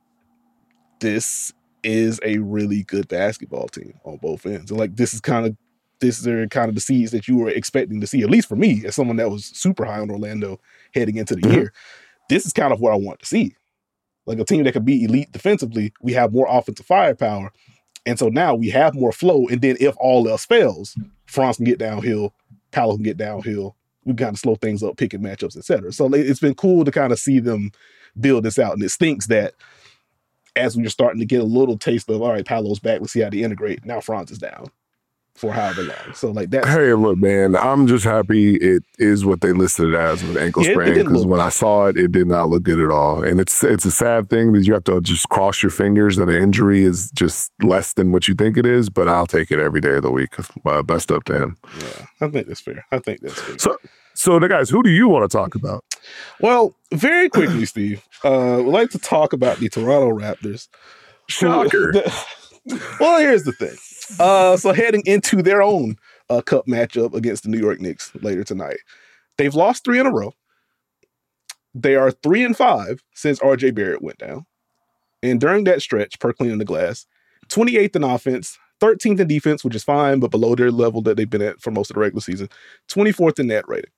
S1: this is a really good basketball team on both ends. And these are kind of the seeds that you were expecting to see, at least for me, as someone that was super high on Orlando heading into the year. This is kind of what I want to see. A team that could be elite defensively, we have more offensive firepower. And so now we have more flow. And then if all else fails, Franz can get downhill, Paolo can get downhill. We kind of slow things up, picking matchups, et cetera. So it's been cool to kind of see them build this out. And it stinks that as we were starting to get a little taste of, all right, Paolo's back, let's see how they integrate. Now Franz is down for however long. So like that.
S2: Hey, look, man, I'm just happy it is what they listed it as with ankle sprain, because when I saw it, it did not look good at all. And it's a sad thing because you have to just cross your fingers that an injury is just less than what you think it is, but I'll take it every day of the week. Best up to him.
S1: Yeah, I think that's fair.
S2: So the guys, who do you want to talk about?
S1: Well, very quickly, Steve, we'd like to talk about the Toronto Raptors.
S2: Shocker.
S1: Well, here's the thing. So heading into their own cup matchup against the New York Knicks later tonight, they've lost 3 in a row. They are 3-5 since RJ Barrett went down. And during that stretch, per cleaning the glass, 28th in offense, 13th in defense, which is fine, but below their level that they've been at for most of the regular season, 24th in net rating.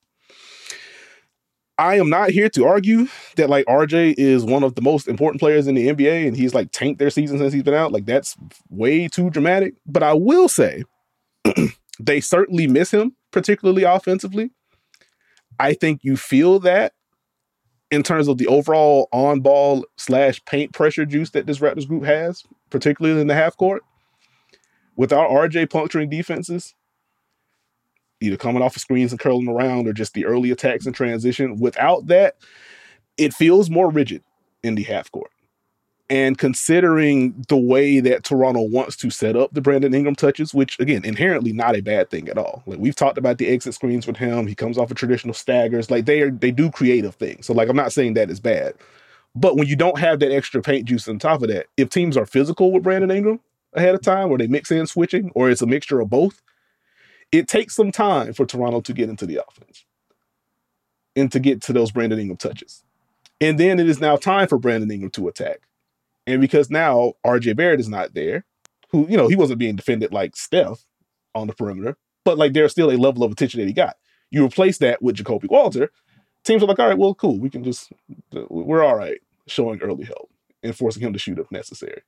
S1: I am not here to argue that like RJ is one of the most important players in the NBA and he's like tanked their season since he's been out. Like that's way too dramatic. But I will say they certainly miss him, particularly offensively. I think you feel that in terms of the overall on-ball / paint pressure juice that this Raptors group has, particularly in the half court. Without RJ puncturing defenses, either coming off of screens and curling around or just the early attacks and transition. Without that, it feels more rigid in the half court. And considering the way that Toronto wants to set up the Brandon Ingram touches, which again, inherently not a bad thing at all. Like we've talked about the exit screens with him. He comes off of traditional staggers. Like they do creative things. So like, I'm not saying that is bad, but when you don't have that extra paint juice on top of that, if teams are physical with Brandon Ingram ahead of time, or they mix in switching, or it's a mixture of both, it takes some time for Toronto to get into the offense and to get to those Brandon Ingram touches. And then it is now time for Brandon Ingram to attack. And because now RJ Barrett is not there, who, you know, he wasn't being defended like Steph on the perimeter, but like there's still a level of attention that he got. You replace that with Jacoby Walter, teams are like, all right, well, cool. We're all right showing early help and forcing him to shoot if necessary.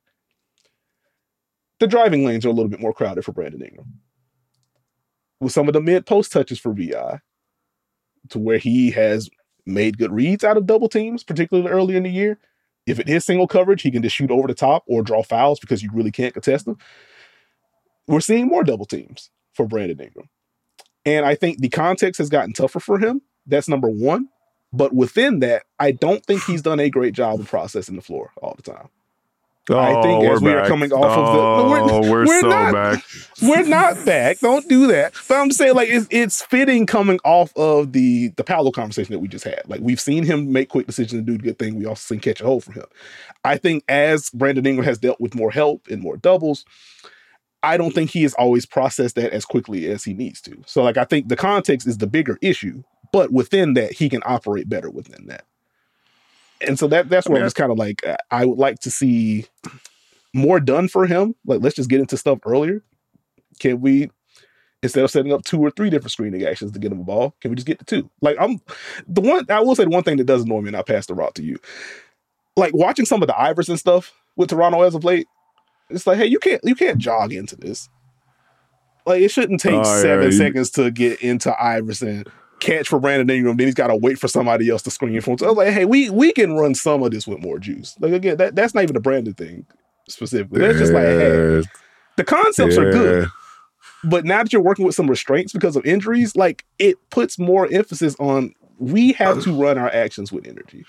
S1: The driving lanes are a little bit more crowded for Brandon Ingram. With some of the mid-post touches for VI, to where he has made good reads out of double teams, particularly early in the year. If it is single coverage, he can just shoot over the top or draw fouls because you really can't contest them. We're seeing more double teams for Brandon Ingram. And I think the context has gotten tougher for him. That's number one. But within that, I don't think he's done a great job of processing the floor all the time. I think as we are coming off of the... we're so back. We're not back. Don't do that. But I'm saying, like, it's fitting coming off of the Paolo conversation that we just had. Like, we've seen him make quick decisions and do the good thing. We also seen catch a hold from him. I think as Brandon Ingram has dealt with more help and more doubles, I don't think he has always processed that as quickly as he needs to. So, like, I think the context is the bigger issue. But within that, he can operate better within that. And so that's where I was kind of like, I would like to see more done for him. Like, let's just get into stuff earlier. Can we, instead of setting up 2 or 3 different screening actions to get him a ball, can we just get to 2? Like, I will say the one thing that does annoy me, and I'll pass the route to you. Like, watching some of the Iverson stuff with Toronto as of late, it's like, hey, you can't jog into this. Like, it shouldn't take 7 seconds to get into Iverson. Catch for Brandon Ingram, then he's got to wait for somebody else to screen for him. So I was like, hey, we can run some of this with more juice. Like, again, that's not even a Brandon thing specifically. That's just like, hey, the concepts are good. But now that you're working with some restraints because of injuries, like, it puts more emphasis on we have to run our actions with energy.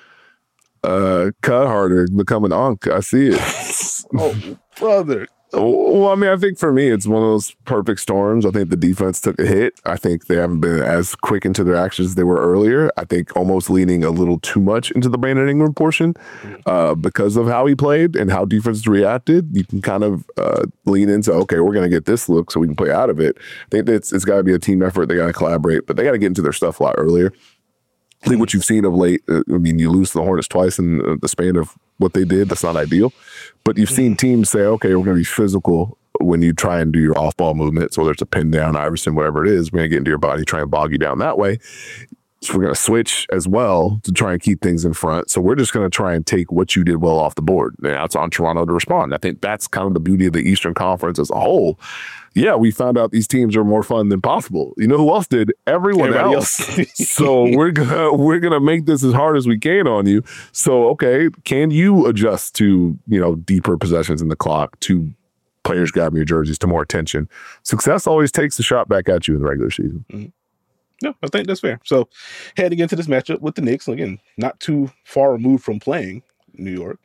S2: Cut harder, become an unk. I see it.
S1: Oh, brother.
S2: Well, I mean, I think for me, it's one of those perfect storms. I think the defense took a hit. I think they haven't been as quick into their actions as they were earlier. I think almost leaning a little too much into the Brandon Ingram portion because of how he played and how defenses reacted. You can kind of lean into, okay, we're going to get this look so we can play out of it. I think it's got to be a team effort. They got to collaborate, but they got to get into their stuff a lot earlier. I think what you've seen of late, I mean, you lose to the Hornets twice in the span of what they did. That's not ideal. But you've seen teams say, okay, we're going to be physical when you try and do your off-ball movements, whether it's a pin down, Iverson, whatever it is. We're going to get into your body, try and bog you down that way. So we're going to switch as well to try and keep things in front. So we're just going to try and take what you did well off the board. Now it's on Toronto to respond. I think that's kind of the beauty of the Eastern Conference as a whole. Yeah, we found out these teams are more fun than possible. You know who else did? Everybody else. So we're gonna make this as hard as we can on you. So okay, can you adjust to deeper possessions in the clock, to players grabbing your jerseys, to more attention? Success always takes a shot back at you in the regular season.
S1: Mm-hmm. No, I think that's fair. So heading into this matchup with the Knicks, again, not too far removed from playing New York.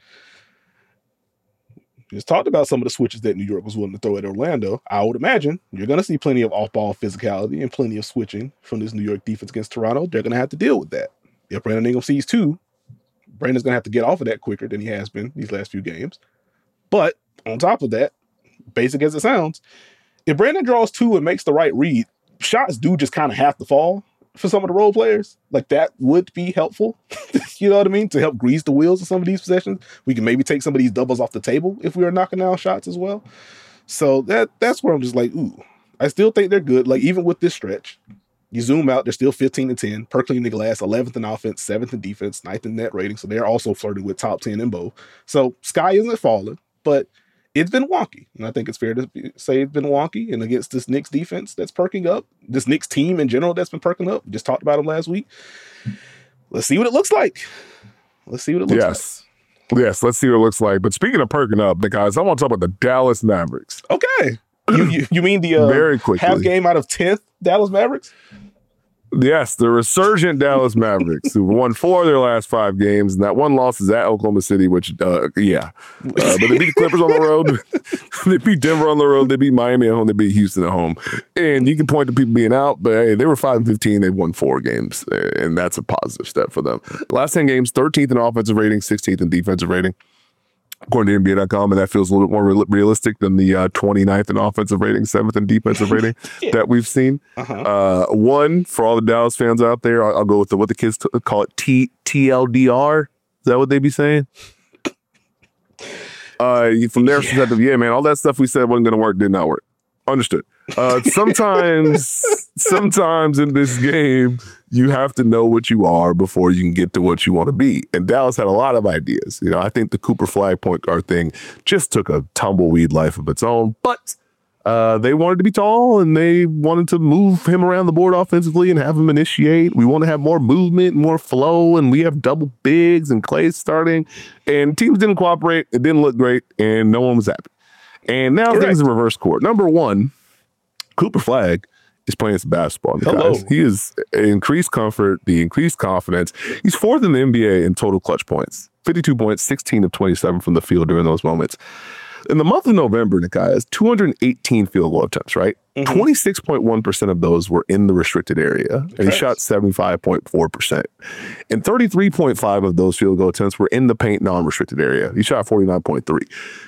S1: We just talked about some of the switches that New York was willing to throw at Orlando. I would imagine you're going to see plenty of off-ball physicality and plenty of switching from this New York defense against Toronto. They're going to have to deal with that. If Brandon Ingram sees two, Brandon's going to have to get off of that quicker than he has been these last few games. But on top of that, basic as it sounds, if Brandon draws two and makes the right read, shots do just kind of have to fall for some of the role players. Like, that would be helpful. You know what I mean? To help grease the wheels of some of these possessions. We can maybe take some of these doubles off the table if we were knocking down shots as well. So that's where I'm just like, ooh, I still think they're good. Like, even with this stretch, you zoom out, they're still 15-10, percolating the glass, 11th in offense, 7th in defense, 9th in net rating. So they're also flirting with top 10 in both. So sky isn't falling, but it's been wonky. And I think it's fair to say it's been wonky. And against this Knicks defense that's perking up, this Knicks team in general that's been perking up, just talked about them last week. Let's see what it looks like. Let's see what it looks like.
S2: Yes, let's see what it looks like. But speaking of perking up, guys, I want to talk about the Dallas Mavericks.
S1: Okay. You mean the
S2: very quickly
S1: half game out of 10th Dallas Mavericks?
S2: Yes, the resurgent Dallas Mavericks, who won 4 of their last 5 games, and that one loss is at Oklahoma City, which, but they beat the Clippers on the road, they beat Denver on the road, they beat Miami at home, they beat Houston at home. And you can point to people being out, but hey, they were 5-15, they won 4 games, and that's a positive step for them. The last 10 games, 13th in offensive rating, 16th in defensive rating, according to NBA.com, and that feels a little bit more realistic than the 29th in offensive rating, 7th in defensive rating that we've seen. One, for all the Dallas fans out there, I'll go with what the kids call it, TLDR. Is that what they be saying? From their perspective, yeah, man, all that stuff we said wasn't going to work did not work. Understood. Sometimes in this game, you have to know what you are before you can get to what you want to be. And Dallas had a lot of ideas. I think the Cooper Flag point guard thing just took a tumbleweed life of its own. But they wanted to be tall, and they wanted to move him around the board offensively and have him initiate. We want to have more movement, more flow, and we have double bigs and Clay starting. And teams didn't cooperate. It didn't look great, and no one was happy. And now things in reverse court. Number one, Cooper Flag is playing some basketball. Guys. He is increased comfort, the increased confidence. He's 4th in the NBA in total clutch points. 52 points, 16 of 27 from the field during those moments. In the month of November, Nakai has 218 field goal attempts, right? 26.1% of those were in the restricted area. And he shot 75.4%. And 33.5 of those field goal attempts were in the paint non-restricted area. He shot 49.3.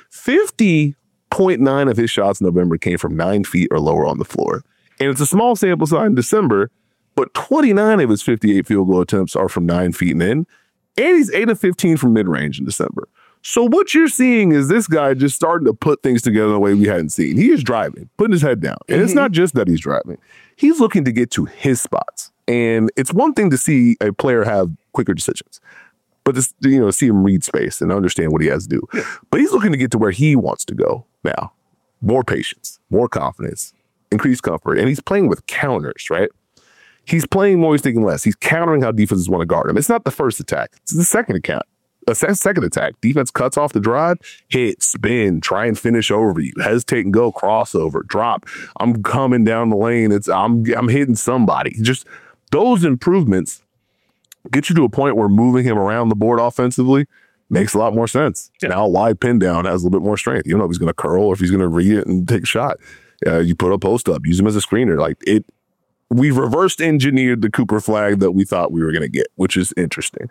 S2: 50.9 of his shots in November came from 9 feet or lower on the floor. And it's a small sample size in December, but 29 of his 58 field goal attempts are from 9 feet and in. And he's 8 of 15 from mid-range in December. So what you're seeing is this guy just starting to put things together in a way we hadn't seen. He is driving, putting his head down. And it's not just that he's driving. He's looking to get to his spots. And it's one thing to see a player have quicker decisions, but to see him read space and understand what he has to do. But he's looking to get to where he wants to go now. More patience, more confidence, increased comfort. And he's playing with counters, right? He's playing more, he's thinking less. He's countering how defenses want to guard him. It's not the first attack. It's the second attack. Defense cuts off the drive, hit, spin, try and finish over you, hesitate and go, crossover, drop. I'm coming down the lane. I'm hitting somebody. Just those improvements get you to a point where moving him around the board offensively makes a lot more sense. Yeah. Now a wide pin down has a little bit more strength. You don't know if he's going to curl or if he's going to read it and take a shot. You put a post up, use him as a screener. We've reversed engineered the Cooper Flag that we thought we were going to get, which is interesting.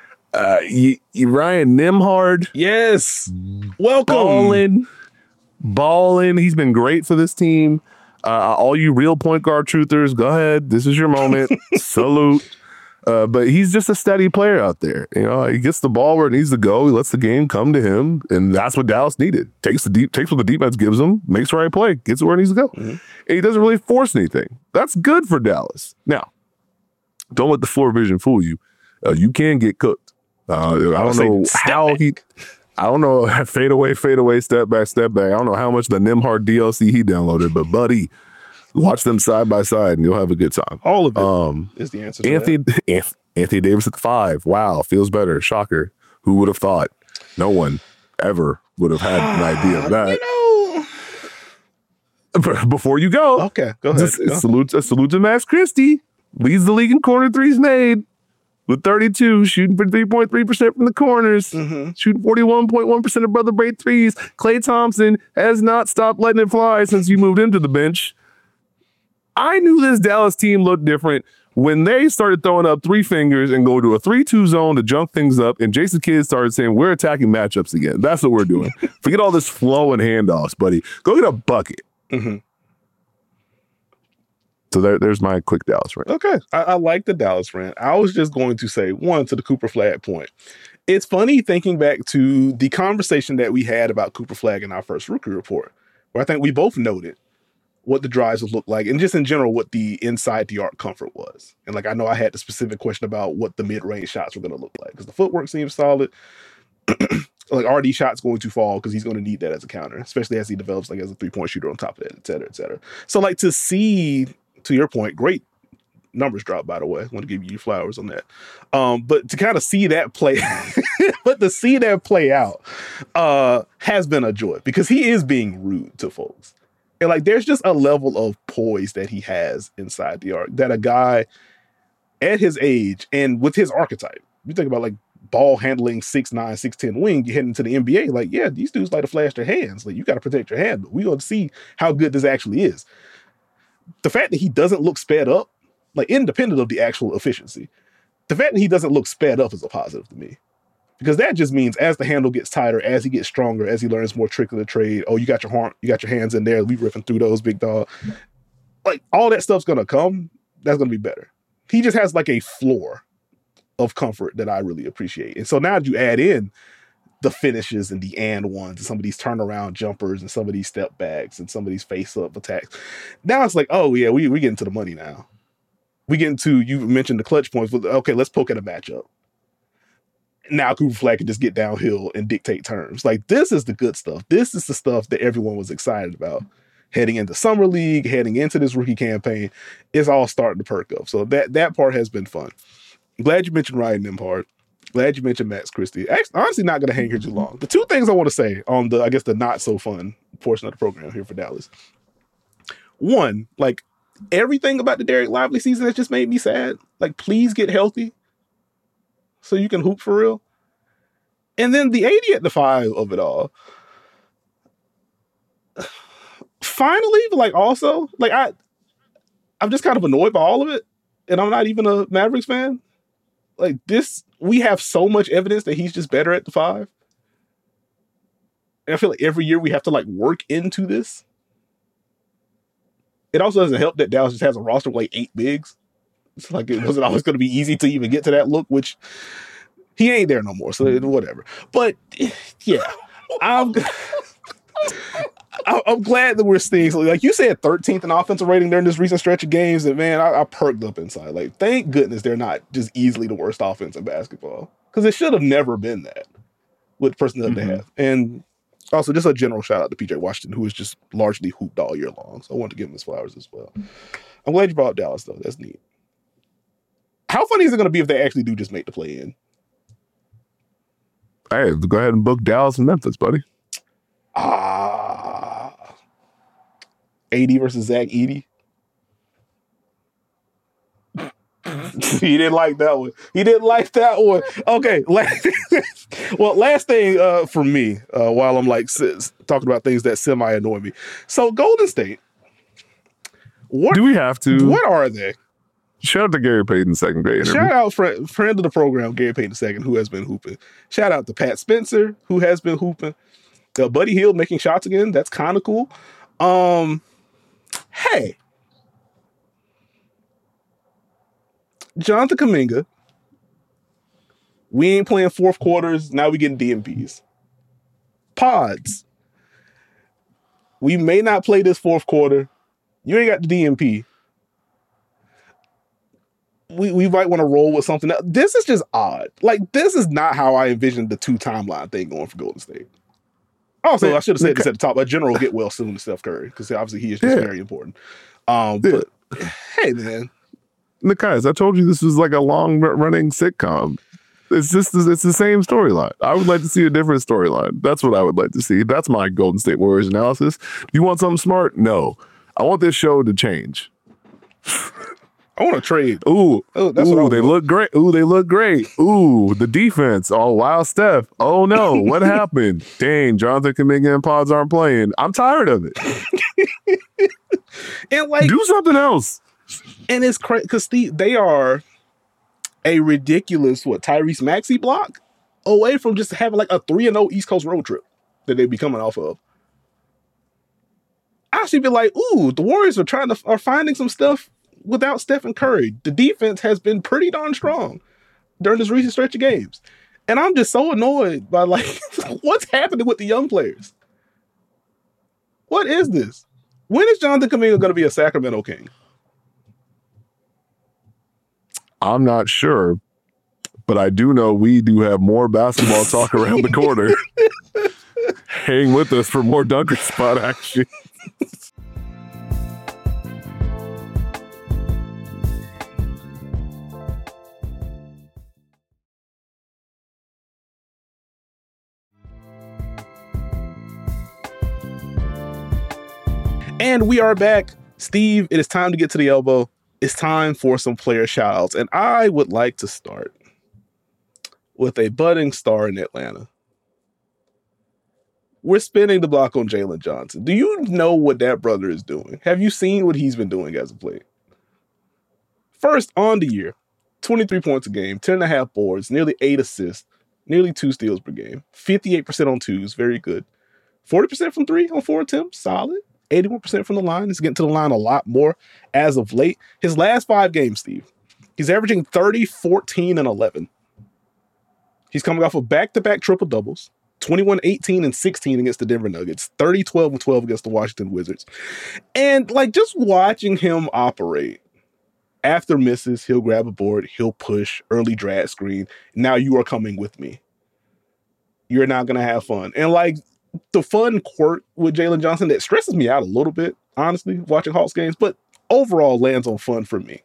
S2: Ryan Nembhard.
S1: Yes. Welcome.
S2: Balling. He's been great for this team. All you real point guard truthers, go ahead. This is your moment. Salute. But he's just a steady player out there. He gets the ball where it needs to go. He lets the game come to him, and that's what Dallas needed. Takes what the defense gives him, makes the right play, gets it where it needs to go. And he doesn't really force anything. That's good for Dallas. Now, Don't let the floor vision fool you. You can get cooked. I don't know how he. I don't know, fade away, step back. I don't know how much the Nembhard DLC he downloaded, but buddy, watch them side by side and you'll have a good time.
S1: All of it is the answer to that.
S2: Anthony Davis at the 5. Wow, feels better. Shocker. Who would have thought? No one ever would have had an idea of that. Before you go.
S1: Okay, go ahead.
S2: Salute to Max Christie. Leads the league in corner threes made. With 32, shooting for 3.3% from the corners, shooting 41.1% of brother break threes. Klay Thompson has not stopped letting it fly since you moved into the bench. I knew this Dallas team looked different when they started throwing up 3 fingers and go to a 3-2 zone to junk things up, and Jason Kidd started saying, we're attacking matchups again. That's what we're doing. Forget all this flow and handoffs, buddy. Go get a bucket. So there's my quick Dallas rant.
S1: Okay. I like the Dallas rant. I was just going to say, one, to the Cooper Flag point. It's funny thinking back to the conversation that we had about Cooper Flag in our first rookie report, where I think we both noted what the drives would look like and just in general what the inside the arc comfort was. And like I know I had the specific question about what the mid-range shots were going to look like because the footwork seems solid. Like RD shots going to fall because he's going to need that as a counter, especially as he develops like as a 3-point shooter on top of that, et cetera, et cetera. So like to see, to your point, great numbers drop, by the way. I want to give you flowers on that. But to kind of see that play, out has been a joy because he is being rude to folks. And like there's just a level of poise that he has inside the arc that a guy at his age and with his archetype, you think about like ball handling 6'9", 6'10" wing, you head into the NBA, like, yeah, these dudes like to flash their hands. Like, you got to protect your hand. But we're going to see how good this actually is. The fact that he doesn't look sped up, like independent of the actual efficiency, the fact that he doesn't look sped up is a positive to me. Because that just means as the handle gets tighter, as he gets stronger, as he learns more trick of the trade, oh, you got your hands in there, we riffing through those, big dog. Like, all that stuff's going to come. That's going to be better. He just has like a floor of comfort that I really appreciate. And so now you add in the finishes and the and ones and some of these turnaround jumpers and some of these step backs and some of these face-up attacks. Now it's like, oh, yeah, we get into the money now. We get into, you mentioned the clutch points, but okay, let's poke at a matchup. Now Cooper Flag can just get downhill and dictate terms. Like, this is the good stuff. This is the stuff that everyone was excited about. Heading into Summer League, heading into this rookie campaign, it's all starting to perk up. So that part has been fun. I'm glad you mentioned Ryan Nembhard. Glad you mentioned Max Christie. Actually, honestly, not going to hang here too long. The two things I want to say on the, I guess, the not so fun portion of the program here for Dallas. One, like, everything about the Derek Lively season has just made me sad. Like, please get healthy so you can hoop for real. And then the 80 at the 5 of it all. Finally, like, also, like, I'm just kind of annoyed by all of it. And I'm not even a Mavericks fan. Like, this, we have so much evidence that he's just better at the 5. And I feel like every year we have to, like, work into this. It also doesn't help that Dallas just has a roster of, like, 8 bigs. It's like, it wasn't always going to be easy to even get to that look, which he ain't there no more, so whatever. But, yeah, I'm glad that we're seeing, like you said, 13th in offensive rating during this recent stretch of games, and man, I perked up inside. Like, thank goodness they're not just easily the worst offense in basketball, because it should have never been that with the person that they have. And also, just a general shout out to PJ Washington, who has just largely hooped all year long. So I wanted to give him his flowers as well. I'm glad you brought up Dallas, though. That's neat. How funny is it going to be if they actually do just make the play in?
S2: Hey, go ahead and book Dallas and Memphis, buddy.
S1: AD versus Zach Edey. He didn't like that one. Okay. Last thing for me, while I'm like talking about things that semi annoy me. So Golden State. What
S2: do we have to?
S1: What are they?
S2: Shout out to Gary Payton, second grade.
S1: Shout out friend of the program, Gary Payton II, who has been hooping. Shout out to Pat Spencer, who has been hooping. Buddy Hield making shots again. That's kind of cool. Hey, Jonathan Kuminga. We ain't playing fourth quarters. Now we getting DMPs. Pods. We may not play this fourth quarter. You ain't got the DMP. we might want to roll with something else. This is just odd. Like, this is not how I envisioned the 2 timeline thing going for Golden State. Also, I should have said this at the top. A general get well soon to Steph Curry, because obviously he is just very important. But hey, man.
S2: Nikai, I told you this was like a long-running sitcom. It's the same storyline. I would like to see a different storyline. That's what I would like to see. That's my Golden State Warriors analysis. You want something smart? No. I want this show to change.
S1: I want to trade.
S2: Ooh, they look great. Ooh, they look great. Ooh, the defense. Oh, wow, Steph. Oh, no. What happened? Dang, Jonathan Kuminga and Pods aren't playing. I'm tired of it.
S1: And like,
S2: do something else.
S1: And it's crazy because they are a ridiculous, Tyrese Maxey block away from just having like a 3-0 East Coast road trip that they'd be coming off of. I should be like, ooh, the Warriors are finding some stuff without Stephen Curry. The defense has been pretty darn strong during this recent stretch of games. And I'm just so annoyed by like, what's happening with the young players? What is this? When is Jonathan Kuminga going to be a Sacramento King?
S2: I'm not sure, but I do know we do have more basketball talk around the corner. Hang with us for more Dunker Spot action.
S1: And we are back. Steve, it is time to get to the elbow. It's time for some player shout-outs. And I would like to start with a budding star in Atlanta. We're spinning the block on Jalen Johnson. Do you know what that brother is doing? Have you seen what he's been doing as a player? First on the year, 23 points a game, 10.5 boards, nearly 8 assists, nearly 2 steals per game, 58% on twos, very good. 40% from 3 on 4 attempts, solid. 81% from the line. He's getting to the line a lot more as of late. His last 5 games, Steve, he's averaging 30, 14, and 11. He's coming off of back-to-back triple-doubles, 21, 18, and 16 against the Denver Nuggets, 30, 12, and 12 against the Washington Wizards. And, like, just watching him operate, after misses, he'll grab a board, he'll push, early drag screen. Now you are coming with me. You're not going to have fun. And, like, the fun quirk with Jalen Johnson that stresses me out a little bit, honestly, watching Hawks games, but overall lands on fun for me.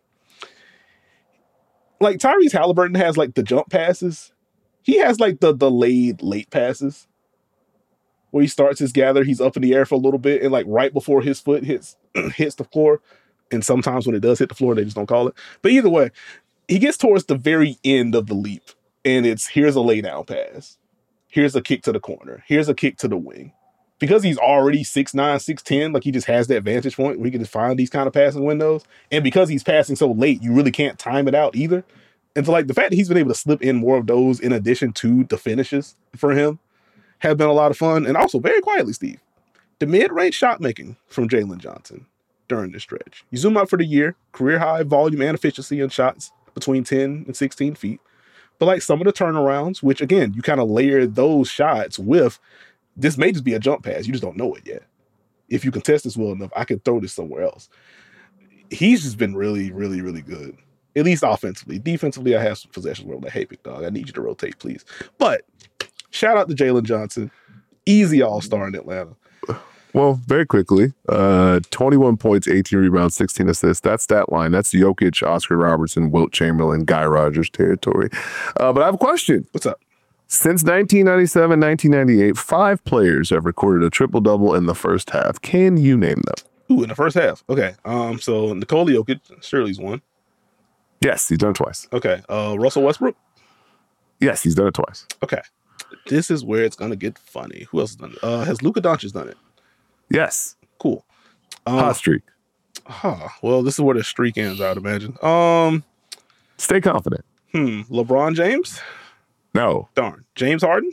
S1: Like, Tyrese Halliburton has, like, the jump passes. He has, like, the delayed late passes where he starts his gather, he's up in the air for a little bit, and, like, right before his foot hits the floor, and sometimes when it does hit the floor, they just don't call it. But either way, he gets towards the very end of the leap, and here's a lay down pass. Here's a kick to the corner. Here's a kick to the wing. Because he's already 6'9", 6'10", like he just has that vantage point where he can just find these kind of passing windows. And because he's passing so late, you really can't time it out either. And so, like, the fact that he's been able to slip in more of those in addition to the finishes for him have been a lot of fun. And also, very quietly, Steve, the mid-range shot making from Jalen Johnson during this stretch. You zoom out for the year, career high volume and efficiency in shots between 10 and 16 feet. But like some of the turnarounds, which again, you kind of layer those shots with, this may just be a jump pass. You just don't know it yet. If you contest this well enough, I can throw this somewhere else. He's just been really, really, really good. At least offensively. Defensively, I have some possessions where I'm like, hey, big dog, I need you to rotate, please. But shout out to Jalen Johnson. Easy all-star in Atlanta.
S2: Well, very quickly, 21 points, 18 rebounds, 16 assists. That stat line, that's Jokic, Oscar Robertson, Wilt Chamberlain, Guy Rogers territory. But I have a question.
S1: What's up?
S2: Since 1997, 1998, 5 players have recorded a triple-double in the first half. Can you name them?
S1: Ooh, in the first half. Okay. So Nikola Jokic, Shirley's one.
S2: Yes, he's done it twice.
S1: Okay. Russell Westbrook?
S2: Yes, he's done it twice.
S1: Okay. This is where it's going to get funny. Who else has done it? Has Luka Doncic done it?
S2: Yes.
S1: Cool.
S2: Hot streak.
S1: Well, this is where the streak ends, I would imagine.
S2: Stay confident.
S1: LeBron James?
S2: No.
S1: Darn. James Harden?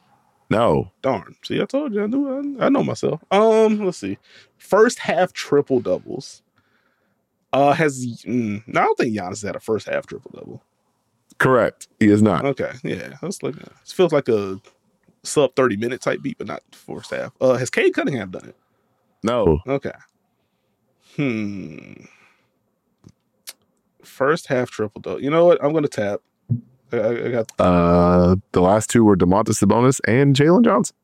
S2: No.
S1: Darn. See, I told you. I know myself. Let's see. First half triple doubles. No, I don't think Giannis had a first half triple double.
S2: Correct. He is not.
S1: Okay. Yeah. It feels like a sub 30-minute type beat, but not first half. Has Cade Cunningham done it?
S2: No.
S1: Okay. First half triple-double. You know what? I'm going to tap. I got
S2: the last two were Domantas Sabonis and Jalen Johnson.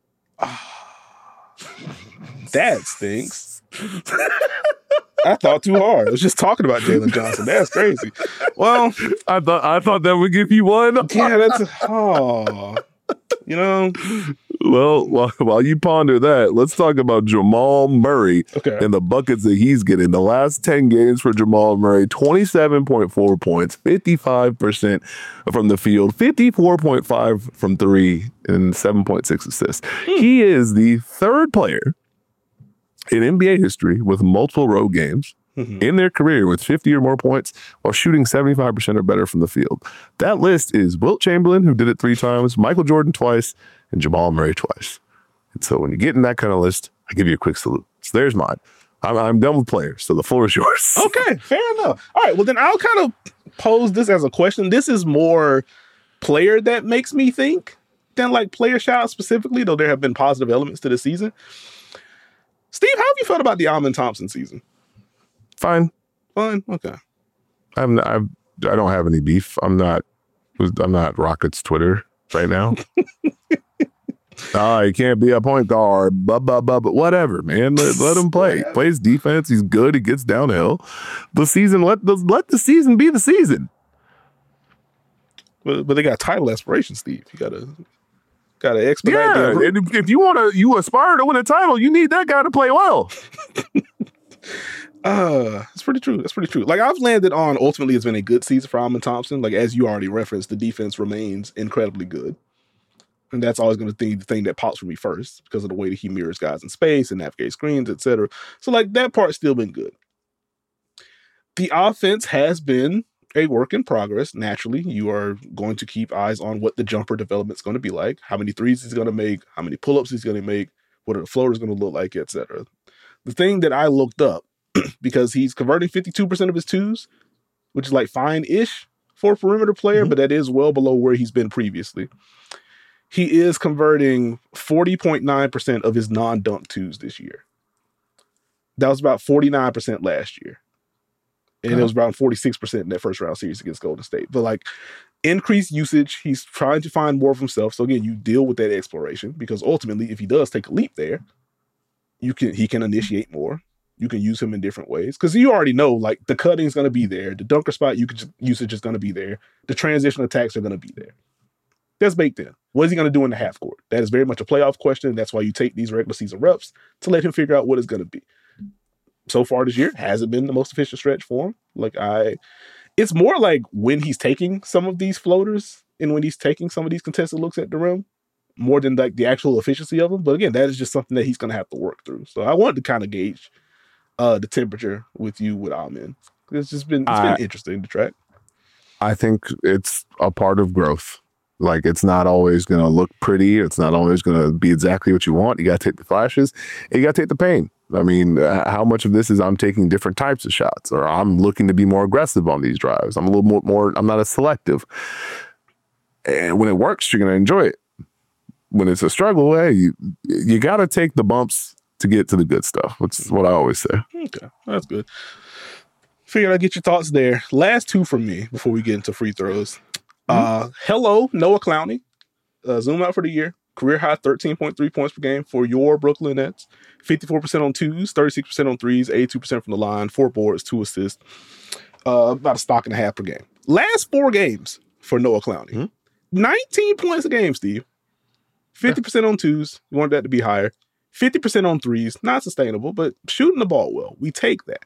S1: That stinks. I thought too hard. I was just talking about Jalen Johnson. That's crazy. Well,
S2: I thought that would give you one.
S1: Yeah, that's you know.
S2: Well, while you ponder that, let's talk about Jamal Murray and the buckets that he's getting. The last 10 games for Jamal Murray, 27.4 points, 55% from the field, 54.5 from three, and 7.6 assists. He is the third player in NBA history with multiple road games in their career with 50 or more points while shooting 75% or better from the field. That list is Wilt Chamberlain, who did it 3 times, Michael Jordan twice, and Jamal Murray twice. And so when you get in that kind of list, I give you a quick salute. So there's mine. I'm done with players, so the floor is yours.
S1: Okay, fair enough. All right, well then I'll kind of pose this as a question. This is more player that makes me think than like player shout out specifically, though there have been positive elements to the season. Steve, how have you felt about the Amen Thompson season?
S2: Fine.
S1: Okay.
S2: I don't have any beef. I'm not Rockets Twitter right now. He can't be a point guard. But whatever, man. Let him play. He plays defense. He's good. He gets downhill. The season. Let the season be the season.
S1: But they got title aspirations, Steve. You gotta expedite.
S2: Yeah, and if you aspire to win a title, you need that guy to play well.
S1: That's pretty true. Like I've landed on ultimately it's been a good season for Amen Thompson. Like as you already referenced, the defense remains incredibly good. And that's always going to be the thing that pops for me first because of the way that he mirrors guys in space and navigates screens, etc. So like that part's still been good. The offense has been a work in progress. Naturally, you are going to keep eyes on what the jumper development's going to be like, how many threes he's going to make, how many pull-ups he's going to make, what are the floaters going to look like, etc. The thing that I looked up, because he's converting 52% of his twos, which is like fine-ish for a perimeter player, but that is well below where he's been previously. He is converting 40.9% of his non-dunk twos this year. That was about 49% last year. And it was around 46% in that first round series against Golden State. But like increased usage, he's trying to find more of himself. So again, you deal with that exploration because ultimately, if he does take a leap there, he can initiate more. You can use him in different ways because you already know like the cutting is going to be there. The dunker spot usage is going to be there. The transition attacks are going to be there. That's baked in. What is he going to do in the half court? That is very much a playoff question. That's why you take these regular season reps to let him figure out what it's going to be. So far this year, hasn't been the most efficient stretch for him. It's more like when he's taking some of these floaters and when he's taking some of these contested looks at the rim, more than like the actual efficiency of them. But again, that is just something that he's going to have to work through. So I wanted to kind of gauge the temperature with Amen. It's been interesting to track.
S2: I think it's a part of growth. Like, it's not always going to look pretty. It's not always going to be exactly what you want. You got to take the flashes and you got to take the pain. I mean, how much of this is I'm taking different types of shots or I'm looking to be more aggressive on these drives. I'm a little more I'm not as selective. And when it works, you're going to enjoy it. When it's a struggle, hey, you got to take the bumps to get to the good stuff. That's what I always say.
S1: Okay, that's good. Figured I'd get your thoughts there. Last two from me before we get into free throws. Hello, Noah Clowney. Zoom out for the year. Career high 13.3 points per game for your Brooklyn Nets. 54% on twos, 36% on threes, 82% from the line, 4 boards, 2 assists. About a stock and a half per game. Last 4 games for Noah Clowney. 19 points a game, Steve. 50% on twos. You want that to be higher. 50% on threes. Not sustainable, but shooting the ball well. We take that.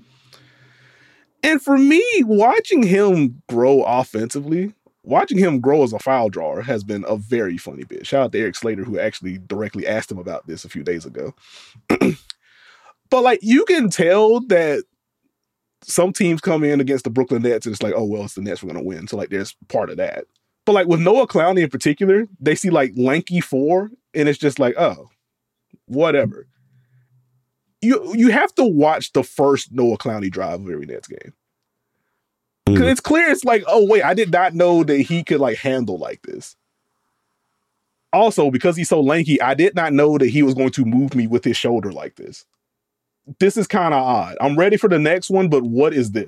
S1: And for me, watching him grow offensively, watching him grow as a foul drawer has been a very funny bit. Shout out to Eric Slater, who actually directly asked him about this a few days ago. But like, you can tell that some teams come in against the Brooklyn Nets and it's like, oh, well, it's the Nets, we're going to win. So like, there's part of that. But like with Noah Clowney in particular, they see like lanky 4 and it's just like, oh, whatever. You have to watch the first Noah Clowney drive of every Nets game. Because it's clear, it's like, oh, wait, I did not know that he could like handle like this. Also, because he's so lanky, I did not know that he was going to move me with his shoulder like this. This is kind of odd. I'm ready for the next one, but what is this?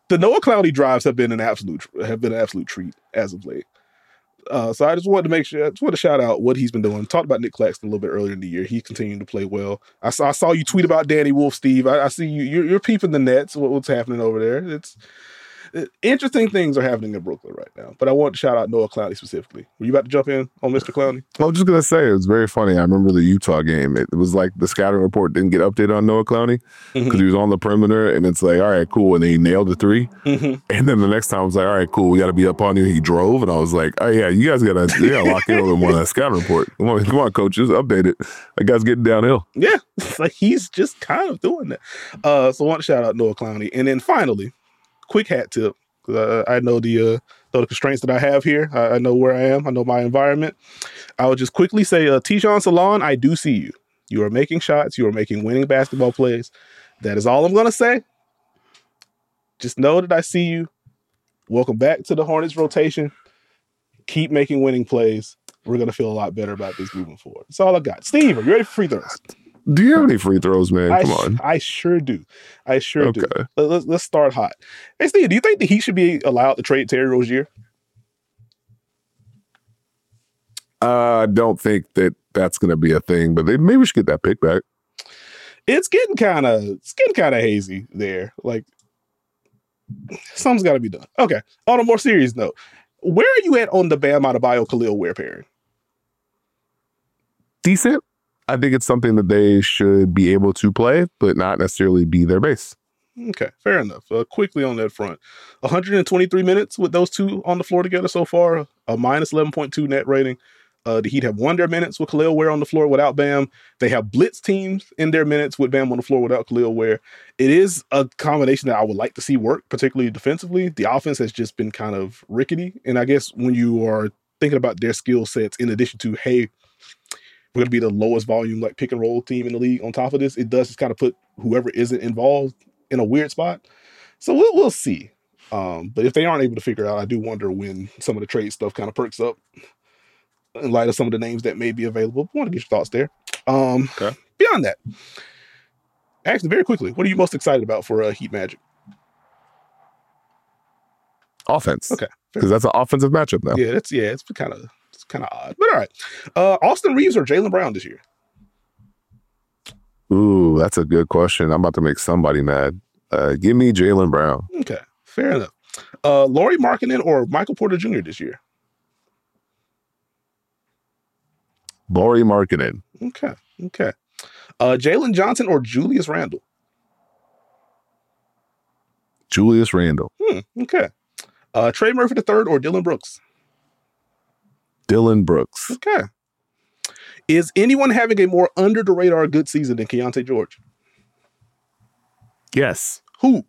S1: The Noah Clowney drives have been an absolute treat as of late. So I just wanted to shout out what he's been doing. Talked about Nick Claxton a little bit earlier in the year. He's continuing to play well. I saw you tweet about Danny Wolf, Steve. I see you're peeping the nets. What's happening over there? It's interesting things are happening in Brooklyn right now. But I want to shout out Noah Clowney specifically. Were you about to jump in on Mr. Clowney?
S2: I was just going to say, it was very funny. I remember the Utah game. It was like the scouting report didn't get updated on Noah Clowney because he was on the perimeter, and it's like, all right, cool. And then he nailed the three. And then the next time I was like, all right, cool. We got to be up on you. He drove, and I was like, oh, yeah, you guys got to lock in on that scouting report. Come on, coaches, update it. That guy's getting downhill.
S1: Yeah, like he's just kind of doing that. So I want to shout out Noah Clowney. And then finally, quick hat tip. I know the constraints that I have here. I know where I am. I know my environment. I would just quickly say, Tijon Salon, I do see you. You are making shots. You are making winning basketball plays. That is all I'm going to say. Just know that I see you. Welcome back to the Hornets rotation. Keep making winning plays. We're going to feel a lot better about this moving forward. That's all I got. Steve, are you ready for free throws?
S2: Do you have any free throws, man? Come on.
S1: I sure do. Do. Let's start hot. Hey, Steve, do you think that he should be allowed to trade Terry Rozier?
S2: I don't think that's going to be a thing, but maybe we should get that pick back.
S1: It's getting kind of hazy there. Like, something's got to be done. Okay. On a more serious note, where are you at on the Bam Adebayo Khalil Ware pairing?
S2: Decent. I think it's something that they should be able to play, but not necessarily be their base.
S1: Okay, fair enough. Quickly on that front, 123 minutes with those two on the floor together so far, a minus 11.2 net rating. The Heat have won their minutes with Khalil Ware on the floor without Bam. They have blitz teams in their minutes with Bam on the floor without Khalil Ware. It is a combination that I would like to see work, particularly defensively. The offense has just been kind of rickety. And I guess when you are thinking about their skill sets, in addition to, hey, we're going to be the lowest volume like pick and roll team in the league on top of this, it does just kind of put whoever isn't involved in a weird spot. So we'll see. But if they aren't able to figure it out, I do wonder when some of the trade stuff kind of perks up in light of some of the names that may be available. I want to get your thoughts there. Okay. Beyond that, actually, very quickly, what are you most excited about for Heat Magic?
S2: Offense.
S1: Okay.
S2: Because that's an offensive matchup now.
S1: Yeah, it's kind of odd. But all right. Austin Reeves or Jaylen Brown this year?
S2: Ooh, that's a good question. I'm about to make somebody mad. Give me Jaylen Brown.
S1: Okay, fair enough. Lauri Markkanen or Michael Porter Jr. this year?
S2: Lauri Markkanen.
S1: Okay. Jalen Johnson or Julius Randle?
S2: Julius Randle.
S1: Okay. Trey Murphy III or Dillon Brooks?
S2: Dillon Brooks.
S1: Okay. Is anyone having a more under the radar good season than Keontae George?
S2: Yes.
S1: Who?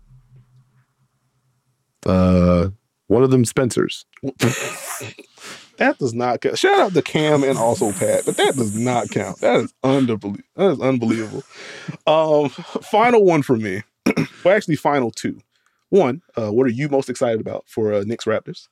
S2: One of them Spencers.
S1: That does not count. Shout out to Cam and also Pat, but that does not count. That is unbelievable. Final one for me. Well, actually, final two. One, what are you most excited about for Knicks Raptors?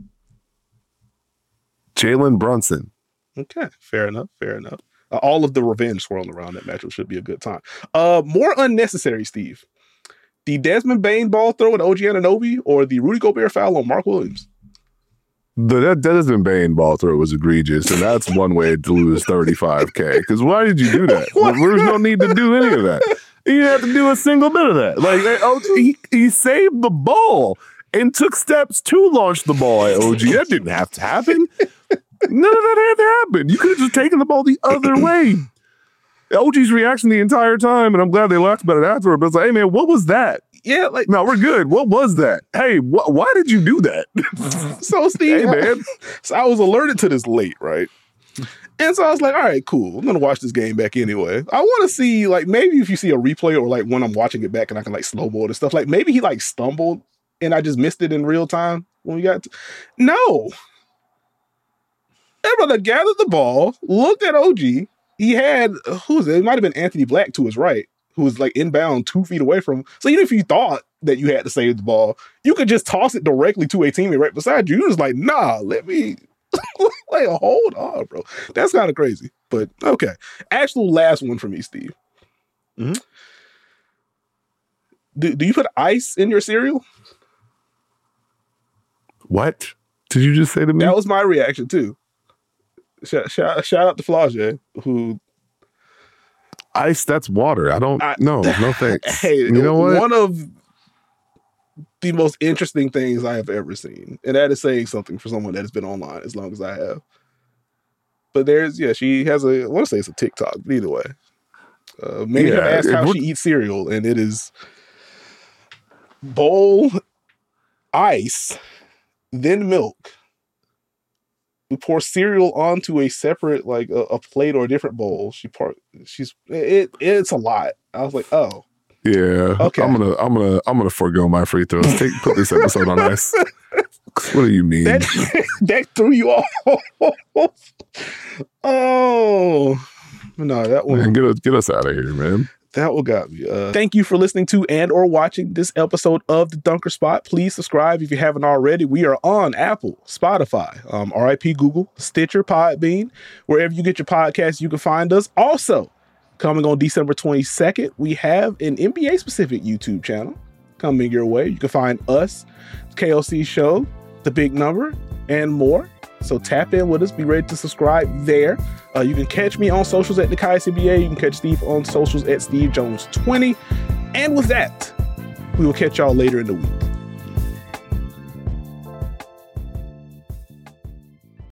S2: Jalen Brunson.
S1: Okay, fair enough. All of the revenge swirling around that matchup should be a good time. More unnecessary, Steve. The Desmond Bane ball throw at OG Anunoby or the Rudy Gobert foul on Mark Williams?
S2: That Desmond Bane ball throw was egregious, and that's one way to lose $35K. Because why did you do that? There's no need to do any of that. You didn't have to do a single bit of that. Like he saved the ball and took steps to launch the ball at OG. That didn't have to happen. None of that had to happen. You could have just taken the ball the other way. OG's reaction the entire time, and I'm glad they laughed about it afterward, but it's like, hey, man, what was that?
S1: Yeah, like,
S2: no, we're good. What was that? Hey, why did you do that?
S1: So, Steve,
S2: hey, man.
S1: So I was alerted to this late, right? And so I was like, all right, cool. I'm going to watch this game back anyway. I want to see, like, maybe if you see a replay or, like, when I'm watching it back and I can, like, slow-mo it and stuff, like, maybe he, like, stumbled and I just missed it in real time when we got to... No. Everybody gathered the ball, looked at OG. He had, it might have been Anthony Black to his right, who was like inbound 2 feet away from him. So even if you thought that you had to save the ball, you could just toss it directly to a teammate right beside you. You're just like, nah, let me, like, hold on, bro. That's kind of crazy. But okay. Actual last one for me, Steve. Mm-hmm. Do you put ice in your cereal?
S2: What did you just say to me?
S1: That was my reaction too. Shout out to Flau'jae, who
S2: ice. That's water. I don't. No thanks.
S1: Hey,
S2: you know what?
S1: One of the most interesting things I have ever seen, and that is saying something for someone that has been online as long as I have. But she has I want to say it's a TikTok, but either way. Many have asked how she eats cereal, and it is bowl, ice, then milk. We pour cereal onto a separate, like a plate or a different bowl. It's a lot. I was like, oh.
S2: Yeah.
S1: Okay.
S2: I'm gonna forego my free throws. Put this episode on ice. What do you mean?
S1: That threw you off. Oh. No, that one.
S2: Man, get us out of here, man.
S1: That one got me. Thank you for listening to and or watching this episode of The Dunker Spot. Please subscribe if you haven't already. We are on Apple, Spotify, RIP Google, Stitcher, Podbean. Wherever you get your podcasts, you can find us. Also, coming on December 22nd, we have an NBA-specific YouTube channel coming your way. You can find us, KOC Show, The Big Number, and more. So tap in with us. Be ready to subscribe there. You can catch me on socials at Nekias NBA. You can catch Steve on socials at Steve Jones 20. And with that, we will catch y'all later in the week.